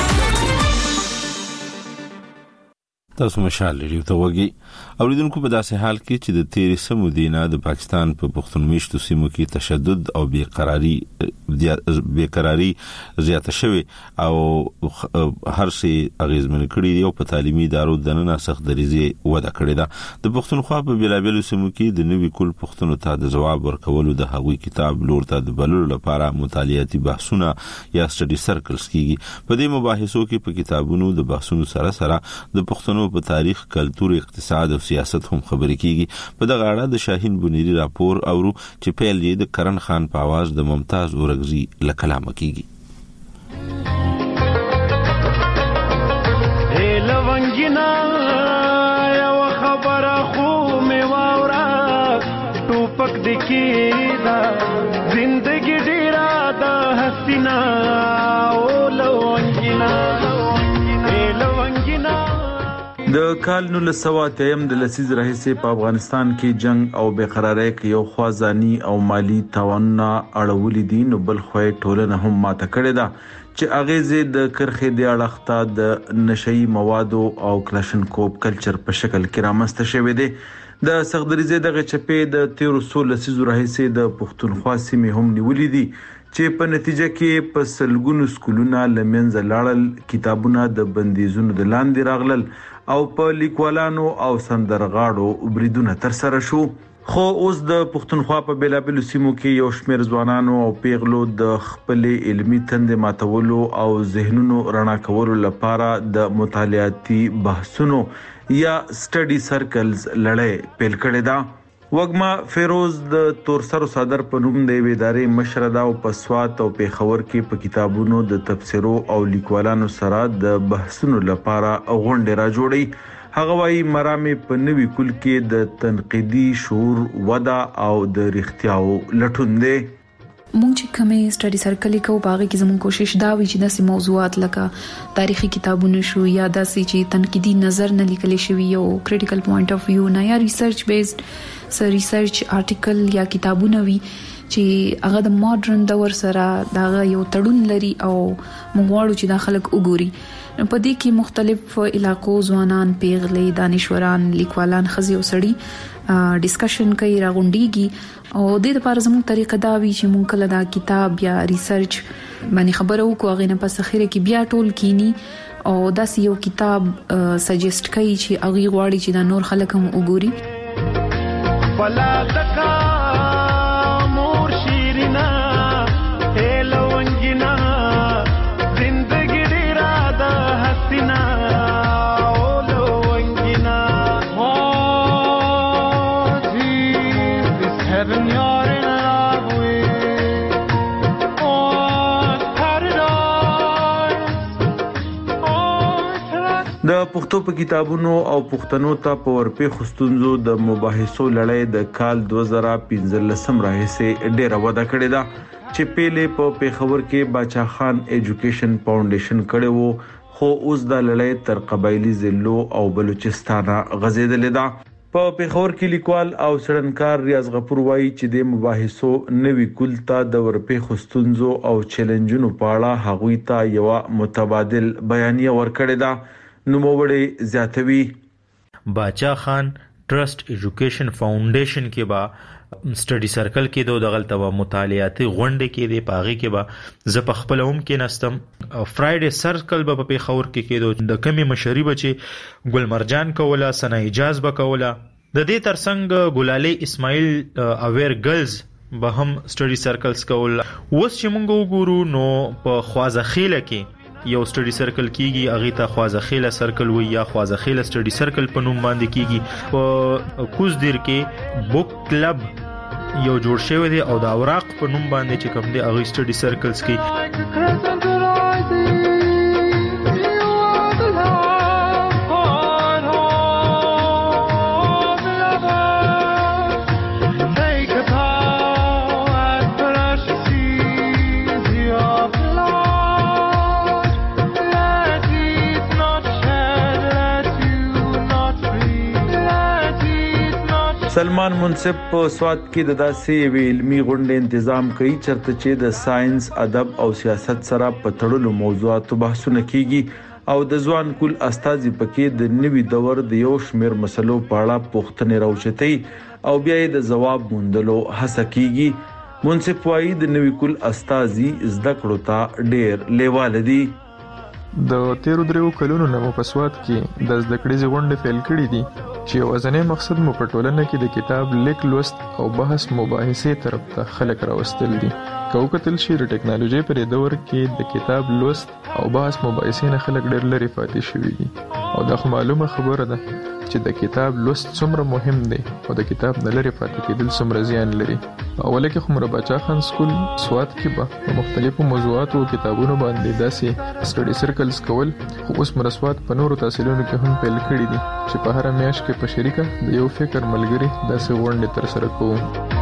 تاسو مشال لري ته وګي اوریدونکو په داسې حال کې چې د تیرې سمو دینه د پاکستان په پښتونمیشتو سیمو کې تشدد او بیقراری بیقراری زیاته شوه او هر څه اغیزمن کړي او په تعلیمي ادارو دننه سخت دریزي وده کړې ده. د پښتونخوا په بلابلو سیمو کې د نوي کول پښتنو ته د جواب ورکولو د هغوی کتاب لور ته د بللو لپاره مطالعاتي بحثونه یا سټډي سرکلز کیږي. په دې مباحثو کې په کتابونو د بحثونو سره سره د پښتنو په تاریخ، کلتور، اقتصاد او سیاست هم خبرې کیږي. په دغه اړه د شاهین بنيري راپور اورو چې پیل یې د کرن خان په आवाज د ممتاز اورغزي لکلام کیږي.
اے لونګینا یو خبره خو می واورا ټوپک دکی دا زندگی ډیرا دا حسینا او لونګینا اے لونګینا
د کال نولس سوه اتیا د لسیز راهیسې په افغانستان کې جنگ او بې قراری کې یو خوازانی او مالی تاوانونه اړولې دي، نو بل خو ټولنه هم ماته کړې ده چې اغیزې د کرخې د اړخته د نشئی موادو او کلاشنکوف کلچر په شکل کې رامنځته شوی دی. د سغدریزې دغه چپې د تیر څو لسیزو راهیسې د پښتونخوا سیمې هم نیولې دي چې په نتیجه کې په سلګونو سکولونه لمنځه لاړل، کتابونه د بندیزونو د لاندې راغلل او په لیکوالانو او سندرغاړو بریدونه تر سره شو. خو اوس د پښتونخوا په بیلابلو سیمو کې یو شمېر ځوانانو او پیغلو د خپل علمي تندې ماتولو او ذهنونو رڼا کولو لپاره د مطالعاتي بحثونو یا سټډي سرکلز لړۍ پیل کړې ده. وګما فیروز د تورسر صدر په نوم د ادارې مشردا او په سوات او پیښور کې په کتابونو د تفسیرو او لیکوالانو سره د بحثونو لپاره غونډې را جوړي. هغه وايي مرامه په نوي کول کې د تنقیدي شعور ودا او د رښتیاو لټون دی.
مونږ چې کومې سټډي سرکل کو باغې کې زموږ کوشش دا وی چې داسې موضوعات لکه تاریخي کتابونه شو یا داسې چې تنقیدي نظر نه لیکل شوی یو کریټیکل پوینټ اف ویو نه یا ریسرچ بیسډ سر ریسرچ آرټیکل یا کتابونه وی چې هغه د ماډرن دور سره دا یو تړون لري او موږ غواړو چې دا خلک وګوري. په دې کې مختلف علاقو ځوانان، پیغلې، دانشوران، لیکوالان، خزي او سړي ډیسکشن کوي، راغونډيږي او د دې لپاره زموږ طریقه دا وی چې موږ کله دا کتاب یا ریسرچ باندې خبرو کوو، هغه نه پس اخیره کې بیا ټول کینی او دا یو کتاب سجیسټ کوي چې هغه غواړي چې دا نور خلک هم وګوري.
ولا تکا مور شیرینا هلونګینا زندگی ډیرا د حسینا اولونګینا او جی this heaven you're in love with oh paradise
د پښتو په کتابونو او پښتنو ته په ورپې خستونزو د مباحثو لړۍ د کال دوه زره پنځلسم راهیسې ډیره وده کړې ده چې پیلې په پیښور کې باچا خان ایجوکیشن فاونډیشن کړي وو، خو اوس د لړۍ تر قبایلی ضلعو او بلوچستان غځېدلې ده. په پیښور کې لیکوال او څېړنکار ریاض غفور وایي چې د مباحثو نوي کول ته د ورپې خستونزو او چیلنجونو په اړه هغوی ته یو متبادل بیانیه ورکړې ده. نوموړی زیاتوي
باچا خان ټرست ایجوکیشن فاونډیشن کې با سټډي سرکل کې دوه دغلطه مطالعاتي غونډې کې دی، پاغي کې با ز په خپل هم کې نستم فرایډے سرکل به په خور کې کې د کمی مشري بچي ګل مرجان کوله، سنا اجاز بکوله، د دې ترڅنګ ګلالي اسماعیل اویر ګرلز به هم سټډي سرکلز کول. اوس چې موږ وګورو نو په خوازخیله کې یو سټډي سرکل کیږي، اغه ته خوازخیله سرکل وي یا خوازخیله سټډي سرکل په نوم باندې کیږي. په کوزدیر کې بوک کلب یو جوړ شوی دی او د اوراق په نوم باندې چې کوم دی اغه سټډي سرکلز کې
سلمان منصف په سوات کې د داسې علمي غونډې تنظیم کوي چرته چې د ساينس، ادب او سیاست سره په تړلو موضوعاتو بحثونه کیږي او د ځوان کول استاذي پکې د نوي دور د یو شمیر مسلو په اړه پوښتنې راوچتي او بیا د جواب موندلو هڅه کیږي. منصف وايي د نوي کول استاذي زده کړو ته ډېر لیواله دي.
د تیرو دریو کلونو نه په سوات کې د زده کړې غونډې فعال کړې دي چې وزنې مقصد مو په ټولنه کې د کتاب لیک، لوست او بحث مباحثه طرف ته خلک راوستل دي. کو کتل شي د ټکنالوژي پر دور کې د کتاب لوست او بحث مباحثه نه خلک ډېر لري پاتې شوي دي او دا معلومه خبره ده چې د کتاب لوست څومره مهم دی او د کتاب نه لري پاتې کېدل څومره زیان لري. اوله کې خمر بچا خان سکول سوات کې به مختلفو موضوعاتو او کتابونو باندې داسې سټډي سرکلز کول، خو اوس مرسوات په نورو تحصیلونو کې هم پیل کړي دي چې په هر میاشت کې په شریکه د یو فکر ملګری داسې غونډې تر سره کوو.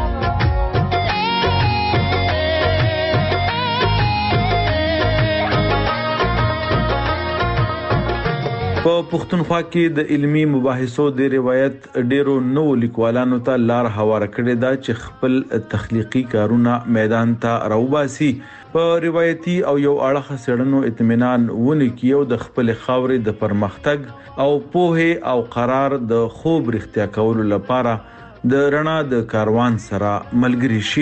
په پښتونخوا کې د علمی مباحثو د روایت ډیرو نو لیکوالانو ته لار هواره کړې ده چې خپل تخلیقي کارونه میدان ته راوباسي، په روایتي او یو اړخ سړنو اطمینان ونی کیو د خپل خاورې د پرمختګ او پوهه او قرار د خوب رښتیا کولو لپاره د رڼا د کاروان سره ملګری شي.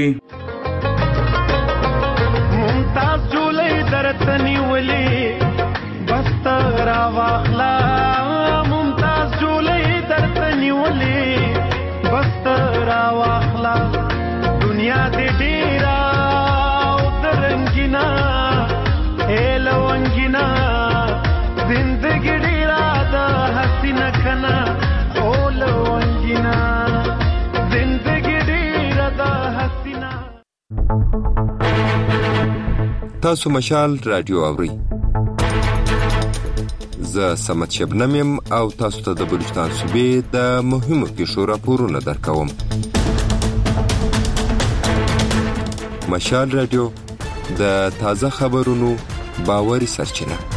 ممتاز جولې درتنی ولې بستر واخلا، ممتاز جولې درتنی ولې بستر واخلا، دنیا دې ډیرا او درنګینا الونګینا، زندګی ډیرا د حسینه کنا اولونګینا،
تاسو مشال رادیو اورئ. زه سمت شبنم یم او تاسو ته د بلوچستان صوبې د مهمو پیښو راپورونه درکوم. مشال رادیو د تازه خبرونو باوري سرچینه.